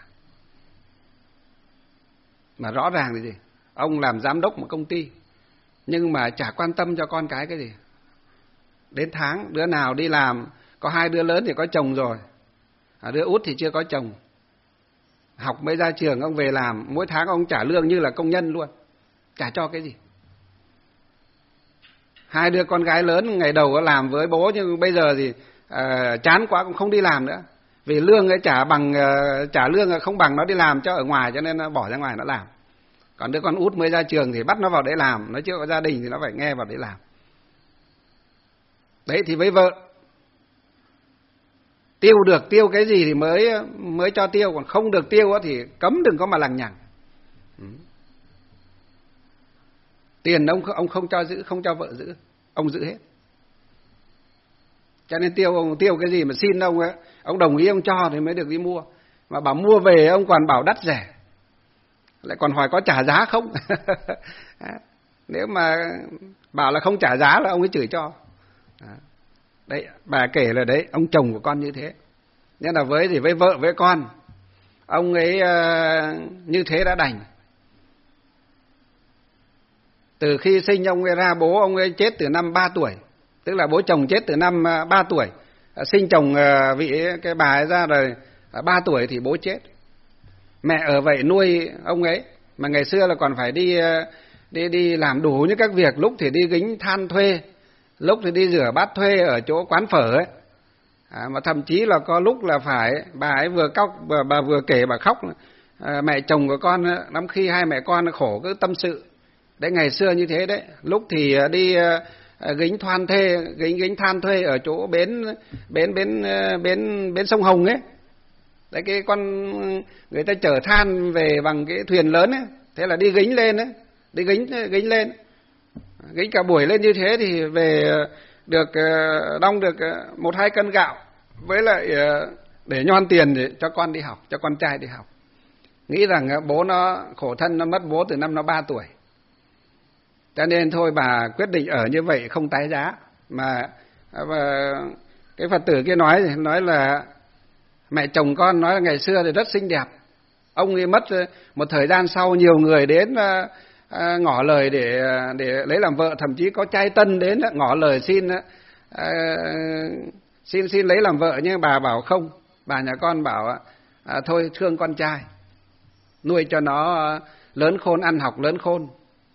Mà rõ ràng là gì? Ông làm giám đốc một công ty, nhưng mà chả quan tâm cho con cái cái gì. Đến tháng, đứa nào đi làm, có hai đứa lớn thì có chồng rồi, à, đứa út thì chưa có chồng. học mới ra trường ông về làm, mỗi tháng ông trả lương như là công nhân luôn, chả cho cái gì. Hai đứa con gái lớn ngày đầu có làm với bố, nhưng bây giờ thì uh, chán quá cũng không đi làm nữa, vì lương ấy trả bằng uh, trả lương không bằng nó đi làm cho ở ngoài, cho nên nó bỏ ra ngoài nó làm. Còn đứa con út mới ra trường thì bắt nó vào đấy làm, nó chưa có gia đình thì nó phải nghe vào đấy làm. Đấy thì với vợ tiêu được tiêu cái gì thì mới mới cho tiêu, còn không được tiêu thì cấm đừng có mà lằng nhằng. Ừ. Tiền ông ông không cho giữ, không cho vợ giữ, ông giữ hết. Cho nên tiêu ông tiêu cái gì mà xin ông ấy, ông đồng ý ông cho thì mới được đi mua, mà bảo mua về ông còn bảo đắt rẻ, lại còn hỏi có trả giá không. Nếu mà bảo là không trả giá là ông ấy chửi cho. Đấy, bà kể là đấy, ông chồng của con như thế. Nên là với thì với vợ với con, ông ấy uh, như thế đã đành. Từ khi sinh ông ấy ra, bố ông ấy chết từ năm ba tuổi, tức là bố chồng chết từ năm uh, ba tuổi, uh, sinh chồng uh, vị cái bà ấy ra rồi uh, ba tuổi thì bố chết. Mẹ ở vậy nuôi ông ấy, mà ngày xưa là còn phải đi uh, đi đi làm đủ những các việc, lúc thì đi gánh than thuê, lúc thì đi rửa bát thuê ở chỗ quán phở ấy. À, mà thậm chí là có lúc là phải, bà ấy vừa khóc, bà, bà vừa kể bà khóc, à, mẹ chồng của con, lắm khi hai mẹ con khổ cứ tâm sự. Đấy, ngày xưa như thế đấy, lúc thì đi à, gánh than thuê, gánh gánh than thuê ở chỗ bến bến bến bến bến sông Hồng ấy. Đấy, cái con người ta chở than về bằng cái thuyền lớn ấy, thế là đi gánh lên ấy, đi gánh gánh lên, gánh cả buổi lên như thế thì về được đong được một hai cân gạo, với lại để nhon tiền để cho con đi học, cho con trai đi học. Nghĩ rằng bố nó khổ thân, nó mất bố từ năm nó ba tuổi, cho nên thôi bà quyết định ở như vậy không tái giá. Mà, mà cái Phật tử kia nói nói là mẹ chồng con nói là ngày xưa thì rất xinh đẹp, ông ấy mất một thời gian sau nhiều người đến À, ngỏ lời để để lấy làm vợ, thậm chí có trai tân đến ngỏ lời xin à, xin xin lấy làm vợ, nhưng bà bảo không, bà nhà con bảo à, thôi thương con trai, nuôi cho nó lớn khôn, ăn học lớn khôn,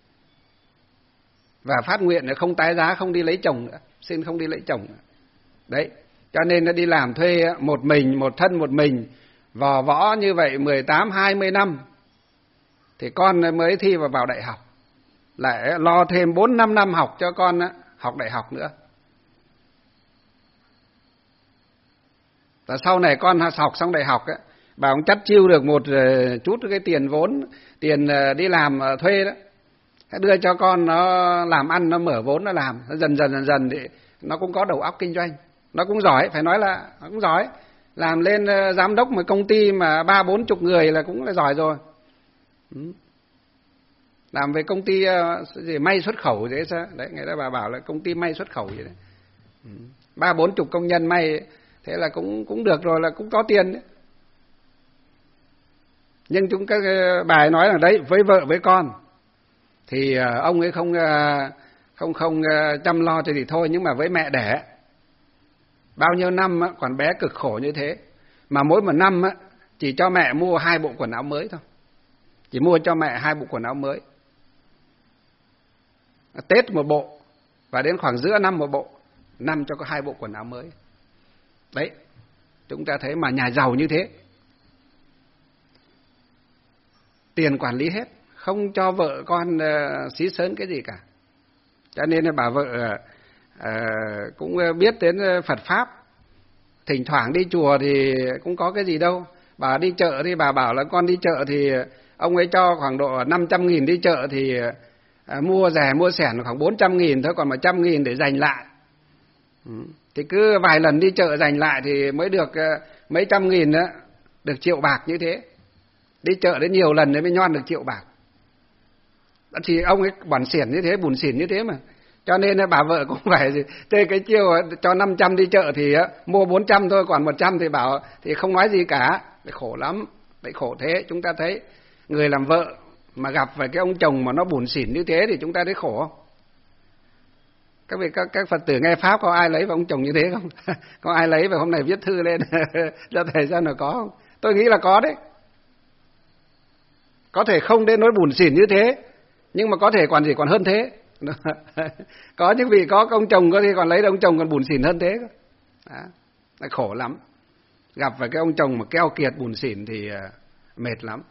và phát nguyện là không tái giá, không đi lấy chồng nữa, xin không đi lấy chồng nữa. Đấy, cho nên nó đi làm thuê một mình, một thân một mình, vò võ như vậy mười tám hai mươi năm. Thì con mới thi vào vào đại học, lại lo thêm bốn năm năm học cho con học đại học nữa. Và sau này con học xong đại học ấy, bà cũng chắt chiu được một chút cái tiền vốn, tiền đi làm thuê đó, đưa cho con nó làm ăn, nó mở vốn nó làm, nó dần dần dần dần thì nó cũng có đầu óc kinh doanh, nó cũng giỏi, phải nói là nó cũng giỏi, làm lên giám đốc một công ty mà ba bốn chục người là cũng là giỏi rồi. Làm về công ty gì may xuất khẩu thế sao đấy, người ta bà bảo là công ty may xuất khẩu vậy đấy, ba bốn chục công nhân may, thế là cũng cũng được rồi, là cũng có tiền đấy. Nhưng chúng các bà ấy nói là đấy, với vợ với con thì ông ấy không không không chăm lo cho thì thôi, nhưng mà với mẹ đẻ bao nhiêu năm còn bé cực khổ như thế, mà mỗi một năm chỉ cho mẹ mua hai bộ quần áo mới thôi, chỉ mua cho mẹ hai bộ quần áo mới, Tết một bộ và đến khoảng giữa năm một bộ, năm cho có hai bộ quần áo mới. Đấy, chúng ta thấy mà nhà giàu như thế, tiền quản lý hết, không cho vợ con uh, xí xớn cái gì cả. Cho nên là bà vợ uh, cũng biết đến Phật Pháp, thỉnh thoảng đi chùa thì cũng có cái gì đâu. Bà đi chợ thì bà bảo là con đi chợ thì ông ấy cho khoảng độ năm trăm nghìn đi chợ thì À, mua rẻ mua sẻn khoảng bốn trăm nghìn thôi, còn một trăm nghìn để dành lại. Ừ. Thì cứ vài lần đi chợ dành lại thì mới được uh, mấy trăm nghìn nữa, được triệu bạc như thế. Đi chợ đến nhiều lần mới nhon được triệu bạc. Thì ông ấy bẩn xỉn như thế, bùn xỉn như thế mà. Cho nên bà vợ cũng phải chơi cái chiêu cho năm trăm đi chợ thì uh, mua bốn trăm thôi, còn một trăm thì bảo thì không nói gì cả. Đấy, khổ lắm, đấy khổ thế. Chúng ta thấy người làm vợ mà gặp phải cái ông chồng mà nó bủn xỉn như thế thì chúng ta thấy khổ không? Các vị các, các Phật tử nghe Pháp có ai lấy vào ông chồng như thế không? Có ai lấy và hôm nay viết thư lên cho thầy xem là có không? Tôi nghĩ là có đấy. Có thể không đến nỗi bủn xỉn như thế, nhưng mà có thể còn gì còn hơn thế. Có những vị có ông chồng có thể còn lấy ông chồng còn bủn xỉn hơn thế. Đó, khổ lắm. Gặp phải cái ông chồng mà keo kiệt bủn xỉn thì mệt lắm,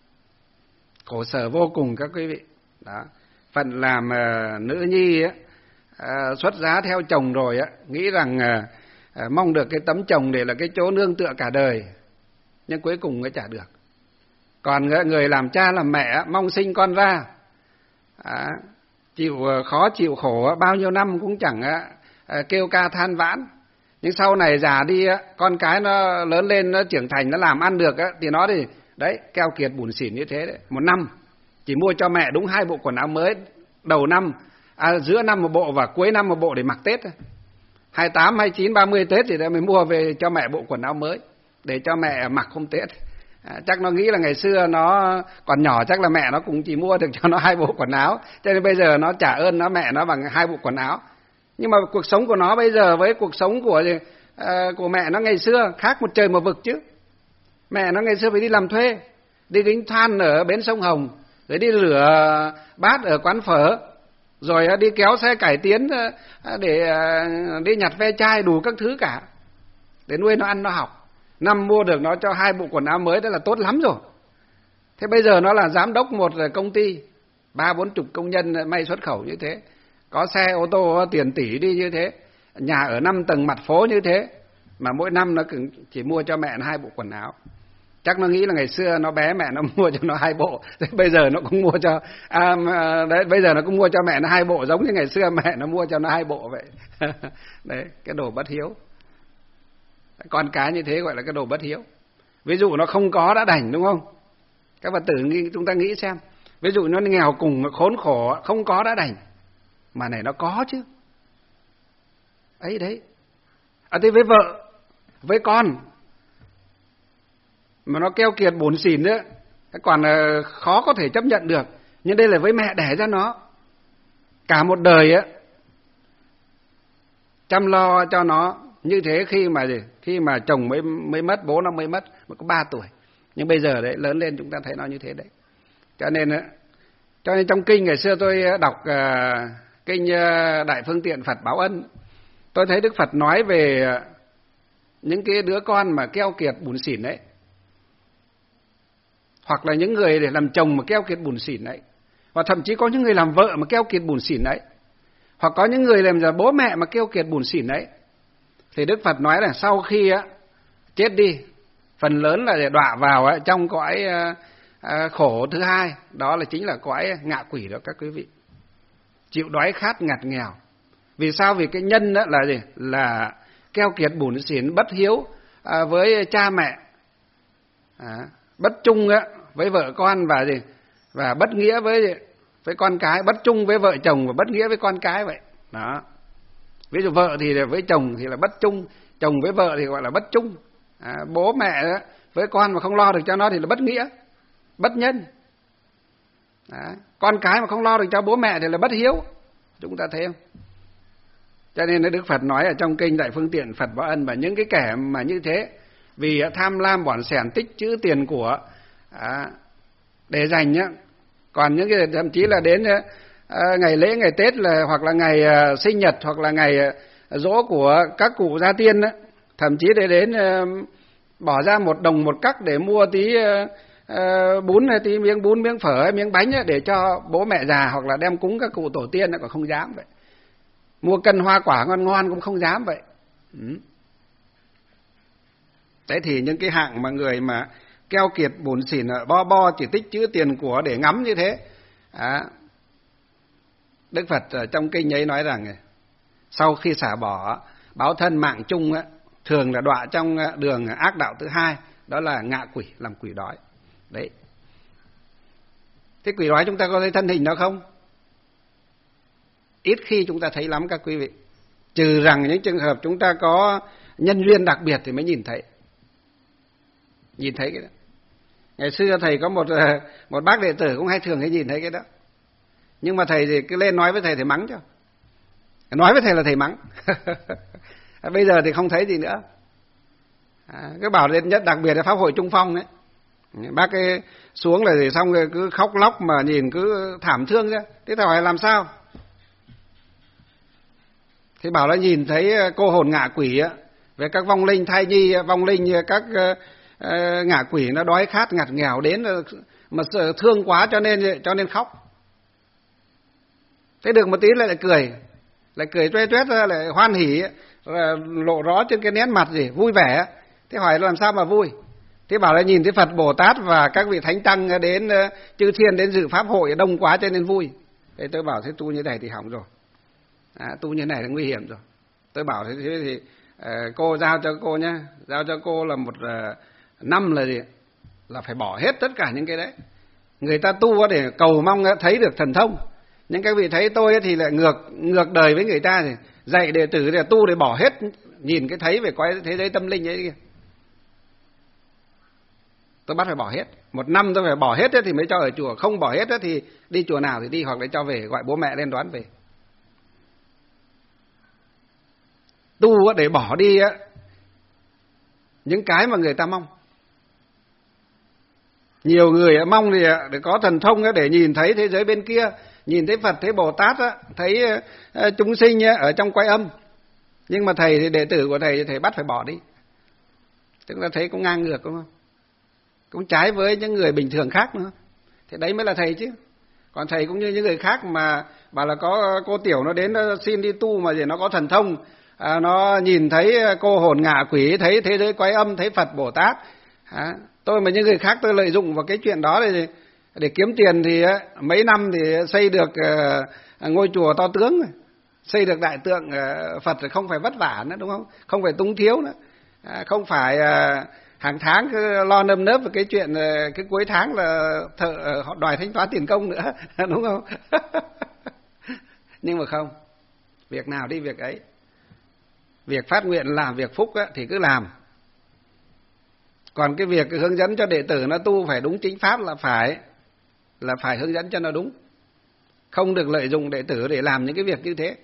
khổ sở vô cùng các quý vị. Đó, phận làm uh, nữ nhi ấy, uh, xuất giá theo chồng rồi á, nghĩ rằng uh, uh, mong được cái tấm chồng để là cái chỗ nương tựa cả đời, nhưng cuối cùng mới chả được. Còn người làm cha làm mẹ mong sinh con ra, à, chịu khó chịu khổ bao nhiêu năm cũng chẳng uh, kêu ca than vãn. Nhưng sau này già đi á, con cái nó lớn lên, nó trưởng thành, nó làm ăn được á, thì nó thì đấy keo kiệt bủn xỉn như thế đấy. Một năm chỉ mua cho mẹ đúng hai bộ quần áo mới, đầu năm, à, giữa năm một bộ và cuối năm một bộ để mặc Tết. hai mươi tám, hai mươi chín, ba mươi Tết thì mới mua về cho mẹ bộ quần áo mới để cho mẹ mặc hôm Tết. À, chắc nó nghĩ là ngày xưa nó còn nhỏ, chắc là mẹ nó cũng chỉ mua được cho nó hai bộ quần áo, cho nên bây giờ nó trả ơn nó mẹ nó bằng hai bộ quần áo. Nhưng mà cuộc sống của nó bây giờ với cuộc sống của uh, của mẹ nó ngày xưa khác một trời một vực chứ. Mẹ nó ngày xưa phải đi làm thuê, đi gánh than ở bến sông Hồng, rồi đi rửa bát ở quán phở, rồi đi kéo xe cải tiến để đi nhặt ve chai, đủ các thứ cả để nuôi nó ăn nó học. Năm mua được nó cho hai bộ quần áo mới, đó là tốt lắm rồi. Thế bây giờ nó là giám đốc một công ty, ba bốn chục công nhân may xuất khẩu như thế, có xe ô tô tiền tỷ đi như thế, nhà ở năm tầng mặt phố như thế, mà mỗi năm nó chỉ mua cho mẹ nó hai bộ quần áo. Chắc nó nghĩ là ngày xưa nó bé mẹ nó mua cho nó hai bộ, thế bây giờ nó cũng mua cho à, đấy bây giờ nó cũng mua cho mẹ nó hai bộ, giống như ngày xưa mẹ nó mua cho nó hai bộ vậy. Đấy, cái đồ bất hiếu. Con cái như thế gọi là cái đồ bất hiếu. Ví dụ nó không có đã đành, đúng không? Các Phật tử chúng ta nghĩ xem, ví dụ nó nghèo cùng, khốn khổ, không có đã đành, mà này nó có chứ. Ấy đấy. À thế với vợ, với con mà nó keo kiệt bủn xỉn nữa, còn khó có thể chấp nhận được. Nhưng đây là với mẹ đẻ ra nó, cả một đời á chăm lo cho nó như thế. Khi mà gì? Khi mà chồng mới mới mất, bố nó mới mất, mới có ba tuổi. Nhưng bây giờ đấy lớn lên chúng ta thấy nó như thế đấy. Cho nên á, cho nên trong kinh ngày xưa tôi đọc uh, kinh uh, Đại Phương Tiện Phật Báo Ân, tôi thấy Đức Phật nói về uh, những cái đứa con mà keo kiệt bủn xỉn đấy, hoặc là những người để làm chồng mà keo kiệt bủn xỉn đấy, hoặc thậm chí có những người làm vợ mà keo kiệt bủn xỉn đấy, hoặc có những người làm là bố mẹ mà keo kiệt bủn xỉn đấy, thì Đức Phật nói là sau khi á chết đi, phần lớn là để đọa vào á, trong cõi à, à, khổ thứ hai, đó là chính là cõi ngạ quỷ đó các quý vị, chịu đói khát ngặt nghèo. Vì sao? Vì cái nhân đó là gì? Là keo kiệt bủn xỉn, bất hiếu à, với cha mẹ, à, bất trung á với vợ con, và gì? Và bất nghĩa với với con cái, bất trung với vợ chồng và bất nghĩa với con cái vậy. Đó. Ví dụ vợ thì với chồng thì là bất trung, chồng với vợ thì gọi là bất trung. À, bố mẹ đó, với con mà không lo được cho nó thì là bất nghĩa, bất nhân. Đó. Con cái mà không lo được cho bố mẹ thì là bất hiếu. Chúng ta thấy không? Cho nên Đức Phật nói ở trong kinh Đại Phương Tiện Phật Báo Ân, và những cái kẻ mà như thế vì tham lam bỏn sẻn tích trữ tiền của à, để dành nhá. Còn những cái thậm chí là đến à, ngày lễ ngày Tết là, hoặc là ngày à, sinh nhật, hoặc là ngày à, dỗ của các cụ gia tiên đó, thậm chí để đến à, bỏ ra một đồng một cắc để mua tí à, à, bún hay tí miếng bún, miếng phở hay miếng bánh á, để cho bố mẹ già, hoặc là đem cúng các cụ tổ tiên đó, còn không dám vậy. Mua cân hoa quả ngon ngon cũng không dám vậy. Ừ. Thế thì những cái hạng mà người mà keo kiệt bủn xỉn, bo bo chỉ tích trữ tiền của để ngắm như thế, à, Đức Phật ở trong kinh ấy nói rằng sau khi xả bỏ báo thân mạng chung á, thường là đọa trong đường ác đạo thứ hai, đó là ngạ quỷ, làm quỷ đói. Đấy. Thế quỷ đói chúng ta có thấy thân hình đó không? Ít khi chúng ta thấy lắm các quý vị. Trừ rằng những trường hợp chúng ta có nhân duyên đặc biệt thì mới nhìn thấy. Nhìn thấy cái đó. Ngày xưa thầy có một một bác đệ tử cũng hay thường hay nhìn thấy cái đó. Nhưng mà thầy thì cứ lên nói với thầy thì mắng cho. Nói với thầy là thầy mắng. Bây giờ thì không thấy gì nữa. À, cái bảo lên nhất đặc biệt là Pháp hội Trung Phong đấy. Bác ấy xuống là gì xong rồi cứ khóc lóc mà nhìn cứ thảm thương ra. Thế tao hỏi làm sao? Thì bảo là nhìn thấy cô hồn ngạ quỷ á, về các vong linh thai nhi, vong linh các uh, ngạ quỷ nó đói khát ngặt nghèo đến mà thương quá cho nên cho nên khóc. Thế được một tí lại lại cười, lại cười tuét tuét ra, lại hoan hỉ, lộ rõ trên cái nét mặt gì vui vẻ. Thế hỏi làm sao mà vui? Thế bảo là nhìn thấy Phật Bồ Tát và các vị thánh tăng đến chư thiên đến dự pháp hội đông quá cho nên vui. Thế tôi bảo thế tu như này thì hỏng rồi, à, tu như này là nguy hiểm rồi. Tôi bảo thế, thế thì uh, cô giao cho cô nhá, giao cho cô là một uh, năm là gì, là phải bỏ hết tất cả những cái đấy. Người ta tu để cầu mong thấy được thần thông, nhưng các vị thấy tôi thì lại ngược ngược đời với người ta, thì dạy đệ tử để tu để bỏ hết, nhìn cái thấy về coi thế giới tâm linh ấy kia. Tôi bắt phải bỏ hết, một năm tôi phải bỏ hết thì mới cho ở chùa, không bỏ hết thì đi chùa nào thì đi, hoặc là cho về gọi bố mẹ lên đón về. Tu để bỏ đi những cái mà người ta mong. Nhiều người mong thì để có thần thông để nhìn thấy thế giới bên kia, nhìn thấy Phật, thấy Bồ Tát, thấy chúng sinh ở trong quay âm. Nhưng mà thầy thì đệ tử của thầy thì thầy bắt phải bỏ đi. Chúng ta thấy cũng ngang ngược đúng không? Cũng trái với những người bình thường khác nữa. Thế đấy mới là thầy chứ. Còn thầy cũng như những người khác mà bảo là có cô tiểu nó đến nó xin đi tu mà gì nó có thần thông, à, nó nhìn thấy cô hồn ngạ quỷ, thấy thế giới quay âm, thấy Phật Bồ Tát. À, tôi mà những người khác tôi lợi dụng vào cái chuyện đó để, để kiếm tiền thì mấy năm thì xây được uh, ngôi chùa to tướng, xây được đại tượng uh, Phật thì không phải vất vả nữa đúng không? Không phải túng thiếu nữa, à, không phải uh, hàng tháng cứ lo nơm nớp về cái chuyện uh, cái cuối tháng là thợ uh, họ đòi thanh toán tiền công nữa đúng không? Nhưng mà không, việc nào đi việc ấy. Việc phát nguyện làm việc phúc á, thì cứ làm. Còn cái việc hướng dẫn cho đệ tử nó tu phải đúng chính pháp là phải là phải hướng dẫn cho nó đúng. Không được lợi dụng đệ tử để làm những cái việc như thế.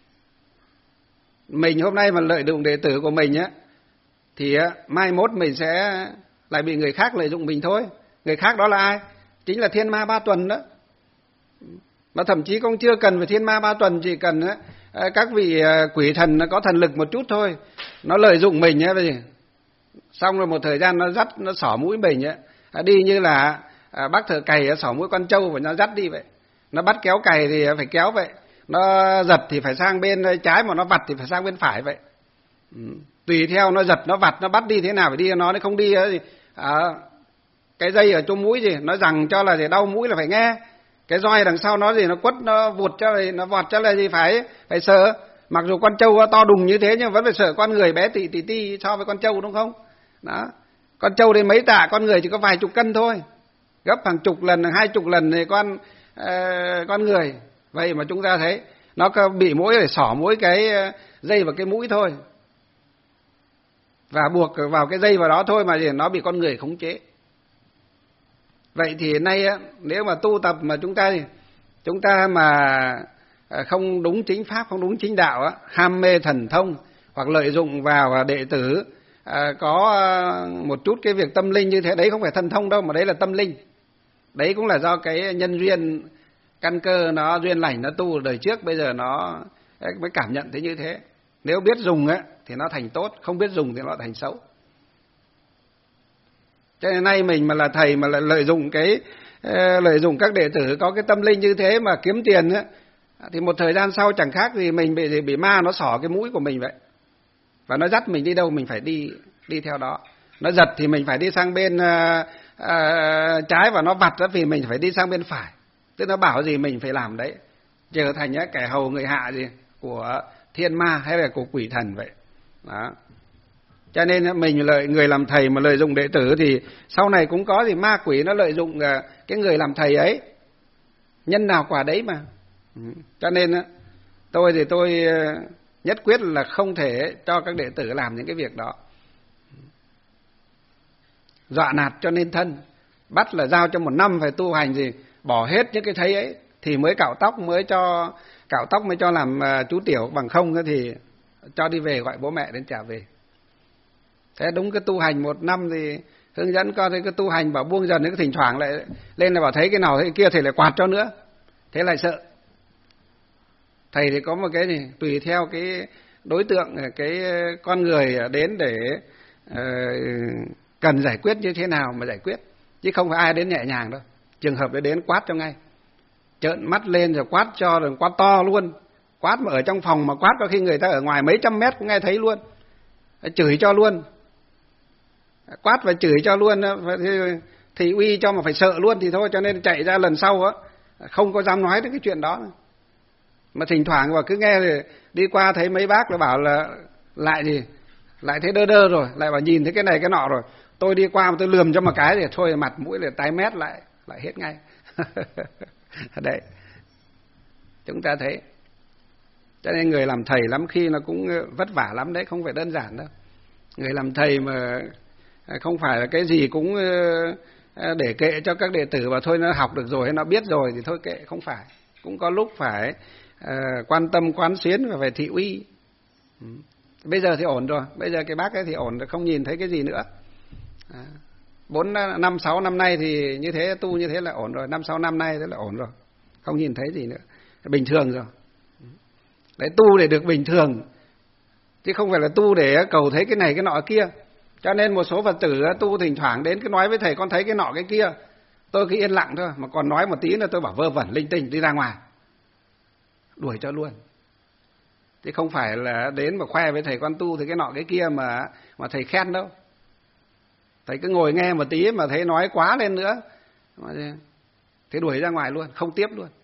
Mình hôm nay mà lợi dụng đệ tử của mình á thì á, mai mốt mình sẽ lại bị người khác lợi dụng mình thôi. Người khác đó là ai? Chính là thiên ma ba tuần đó. Mà thậm chí cũng chưa cần phải thiên ma ba tuần, chỉ cần á, các vị quỷ thần nó có thần lực một chút thôi, nó lợi dụng mình nhé, xong rồi một thời gian nó dắt nó xỏ mũi mình ấy, đi như là à, bác thợ cày xỏ mũi con trâu và nó dắt đi vậy. Nó bắt kéo cày thì phải kéo vậy, nó giật thì phải sang bên trái, mà nó vặt thì phải sang bên phải vậy. Ừ. Tùy theo nó giật nó vặt nó bắt đi thế nào phải đi, nó không đi thì à, cái dây ở chỗ mũi gì nó rằng cho là gì đau mũi là phải nghe, cái roi đằng sau nó gì nó quất nó vụt cho là nó vọt cho là gì phải phải sợ. Mặc dù con trâu to đùng như thế nhưng vẫn phải sợ con người bé tì tì ti so với con trâu đúng không? Đó, con trâu đến mấy tạ, con người chỉ có vài chục cân thôi, gấp hàng chục lần, hàng hai chục lần thì con uh, con người. Vậy mà chúng ta thấy nó bị mũi để xỏ mũi cái dây vào cái mũi thôi, và buộc vào cái dây vào đó thôi mà nó bị con người khống chế. Vậy thì nay nếu mà tu tập mà chúng ta chúng ta mà không đúng chính pháp, không đúng chính đạo, ham mê thần thông hoặc lợi dụng vào đệ tử, À, có một chút cái việc tâm linh như thế, đấy không phải thần thông đâu mà đấy là tâm linh. Đấy cũng là do cái nhân duyên căn cơ nó duyên lành, nó tu đời trước bây giờ nó mới cảm nhận thấy như thế. Nếu biết dùng ấy, thì nó thành tốt, không biết dùng thì nó thành xấu. Cho nên nay mình mà là thầy mà lại lợi dụng cái lợi dụng các đệ tử có cái tâm linh như thế mà kiếm tiền ấy, thì một thời gian sau chẳng khác gì mình bị bị ma nó xỏ cái mũi của mình vậy. Và nó dắt mình đi đâu mình phải đi đi theo đó. Nó giật thì mình phải đi sang bên uh, uh, trái, và nó vặt thì mình phải đi sang bên phải. Tức nó bảo gì mình phải làm đấy, trở thành uh, kẻ hầu người hạ gì của thiên ma hay là của quỷ thần vậy. Đó. Cho nên mình lợi người làm thầy mà lợi dụng đệ tử thì sau này cũng có gì ma quỷ nó lợi dụng uh, cái người làm thầy ấy. Nhân nào quả đấy mà. Ừ. Cho nên uh, tôi thì tôi uh, nhất quyết là không thể cho các đệ tử làm những cái việc đó. Dọa nạt cho nên thân, bắt là giao cho một năm phải tu hành gì, bỏ hết những cái thấy ấy thì mới cạo tóc, mới cho cạo tóc mới cho làm uh, chú tiểu, bằng không thì cho đi về gọi bố mẹ đến trả về. Thế đúng cái tu hành một năm thì hướng dẫn con thấy cái tu hành bảo buông dần, cái thỉnh thoảng lại lên là bảo thấy cái nào thấy cái kia thầy lại quạt cho nữa, thế lại sợ. Thầy thì có một cái gì tùy theo cái đối tượng, cái con người đến để uh, cần giải quyết như thế nào mà giải quyết, chứ không phải ai đến nhẹ nhàng đâu. Trường hợp đấy đến quát cho ngay, trợn mắt lên rồi quát cho, rồi quát to luôn, quát mà ở trong phòng mà quát có khi người ta ở ngoài mấy trăm mét cũng nghe thấy luôn, chửi cho luôn, quát và chửi cho luôn, thì uy cho mà phải sợ luôn thì thôi. Cho nên chạy ra lần sau á không có dám nói đến cái chuyện đó nữa. Mà thỉnh thoảng và cứ nghe thì đi qua thấy mấy bác là bảo là lại gì lại thấy đơ đơ rồi, lại bảo nhìn thấy cái này cái nọ rồi, tôi đi qua mà tôi lườm cho một cái thì thôi mặt mũi là tái mét lại lại hết ngay. Đấy, chúng ta thấy. Cho nên người làm thầy lắm khi nó cũng vất vả lắm đấy, không phải đơn giản đâu. Người làm thầy mà không phải là cái gì cũng để kệ cho các đệ tử và thôi nó học được rồi hay nó biết rồi thì thôi kệ, không phải. Cũng có lúc phải uh, quan tâm quán xuyến và phải thị uy. Ừ. Bây giờ thì ổn rồi, bây giờ cái bác ấy thì ổn rồi, không nhìn thấy cái gì nữa. À, bốn năm sáu năm nay thì như thế, tu như thế là ổn rồi, năm sáu năm nay thế là ổn rồi, không nhìn thấy gì nữa, bình thường rồi. Đấy, tu để được bình thường chứ không phải là tu để cầu thấy cái này cái nọ kia. Cho nên một số Phật tử tu thỉnh thoảng đến cứ nói với thầy con thấy cái nọ cái kia, tôi cứ yên lặng thôi, mà còn nói một tí nữa tôi bảo vơ vẩn linh tinh đi ra ngoài, đuổi cho luôn. Chứ không phải là đến mà khoe với thầy con tu thì cái nọ cái kia mà mà thầy khen đâu. Thầy cứ ngồi nghe một tí mà thấy nói quá lên nữa thế đuổi ra ngoài luôn, không tiếp luôn.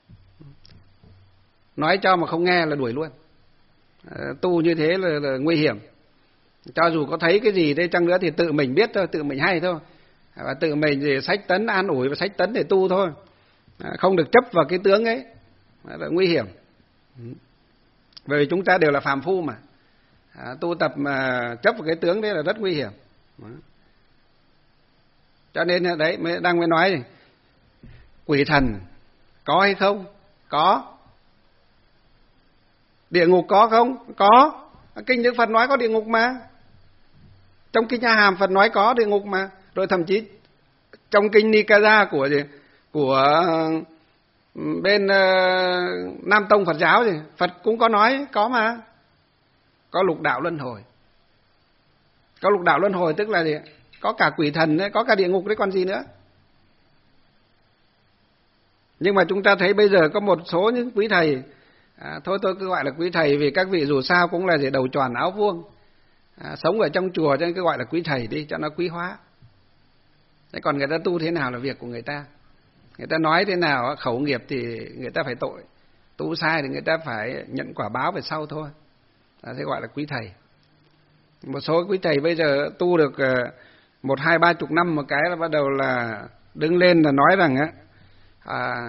Nói cho mà không nghe là đuổi luôn. À, tu như thế là, là nguy hiểm. Cho dù có thấy cái gì đây chăng nữa thì tự mình biết thôi, tự mình hay thôi. Và tự mình thì sách tấn an ủi và sách tấn để tu thôi. À, không được chấp vào cái tướng ấy, là nguy hiểm. Bởi vì chúng ta đều là phàm phu mà. À, tu tập mà chấp vào cái tướng đấy là rất nguy hiểm. Đó. Cho nên đấy mới đang mới nói này, quỷ thần có hay không? Có. Địa ngục có không? Có. Kinh Đức Phật nói có địa ngục mà. Trong kinh A Hàm Phật nói có địa ngục mà. Rồi thậm chí trong kinh Nikaya của gì? Của bên uh, Nam Tông Phật giáo thì Phật cũng có nói có mà. Có lục đạo luân hồi. Có lục đạo luân hồi tức là gì? Có cả quỷ thần đấy, có cả địa ngục đấy còn gì nữa. Nhưng mà chúng ta thấy bây giờ có một số những quý thầy, à, thôi tôi cứ gọi là quý thầy vì các vị dù sao cũng là gì đầu tròn áo vuông, à, sống ở trong chùa cho nên cứ gọi là quý thầy đi cho nó quý hóa. Thế còn người ta tu thế nào là việc của người ta. Người ta nói thế nào khẩu nghiệp thì người ta phải tội, tu sai thì người ta phải nhận quả báo về sau thôi. À, thế gọi là quý thầy. Một số quý thầy bây giờ tu được một hai ba chục năm một cái là bắt đầu là đứng lên là nói rằng á, à,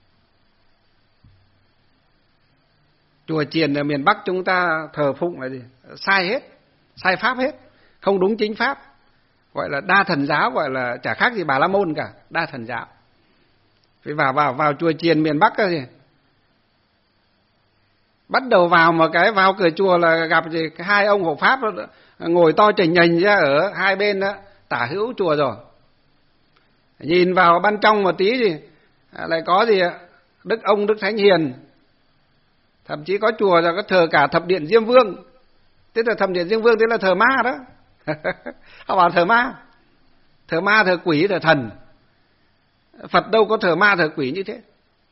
chùa chiền ở miền Bắc chúng ta thờ phụng là gì? Sai hết, sai pháp hết, không đúng chính pháp, gọi là đa thần giáo, gọi là chả khác gì Bà La Môn cả, đa thần giáo. Phải vào vào vào chùa chiền miền Bắc cái gì? Bắt đầu vào một cái vào cửa chùa là gặp gì cái hai ông hộ pháp đó, ngồi to chành nhành ra ở hai bên đó, tả hữu chùa rồi. Nhìn vào ban trong một tí gì lại có gì Đức ông Đức Thánh Hiền. Thậm chí có chùa là có thờ cả thập điện Diêm Vương. Tức là thập điện Diêm Vương tức là thờ ma đó. Họ bảo thờ ma. Thờ ma, thờ quỷ, thờ thần. Phật đâu có thờ ma, thờ quỷ như thế.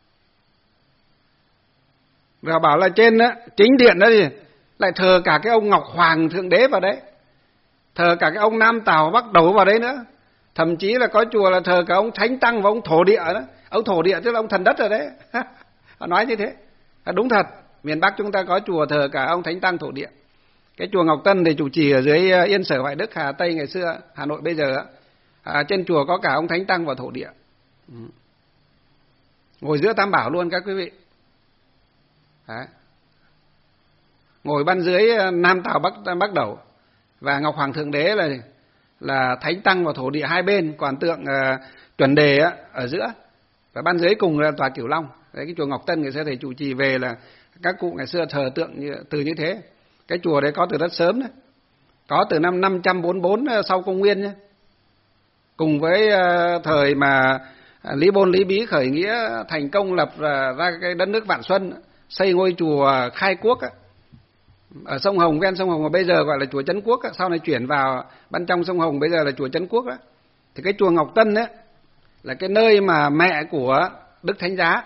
Và bảo là trên đó, chính điện đó gì lại thờ cả cái ông Ngọc Hoàng Thượng Đế vào đấy. Thờ cả cái ông Nam Tào Bắc Đầu vào đấy nữa. Thậm chí là có chùa là thờ cả ông Thánh Tăng và ông Thổ Địa đó. Ông Thổ Địa tức là ông thần đất rồi đấy. Họ nói như thế. Đúng thật, miền Bắc chúng ta có chùa thờ cả ông Thánh Tăng Thổ Địa. Cái chùa Ngọc Tân thì chủ trì ở dưới Yên Sở Hoài Đức, Hà Tây ngày xưa, Hà Nội bây giờ. À, trên chùa có cả ông Thánh Tăng và Thổ Địa. Ừ. Ngồi giữa Tam Bảo luôn các quý vị. Đấy. Ngồi ban dưới Nam Tào Bắc Bắc Đầu. Và Ngọc Hoàng Thượng Đế là là Thánh Tăng và Thổ Địa hai bên, còn tượng uh, chuẩn đề á, ở giữa. Và ban dưới cùng là tòa Cửu Long. Đấy, cái chùa Ngọc Tân ngày xưa thầy chủ trì về là các cụ ngày xưa thờ tượng như, từ như thế. Cái chùa đấy có từ rất sớm đấy. Có từ năm năm trăm bốn mươi bốn sau công nguyên nhé. cùng với thời mà Lý Bôn Lý Bí khởi nghĩa thành công lập ra cái đất nước Vạn Xuân, xây ngôi chùa Khai Quốc á, ở sông Hồng, ven sông Hồng, mà bây giờ gọi là chùa Trấn Quốc á, sau này chuyển vào bên trong sông Hồng, bây giờ là chùa Trấn Quốc á. Thì cái chùa Ngọc Tân ấy là cái nơi mà mẹ của Đức Thánh Giá.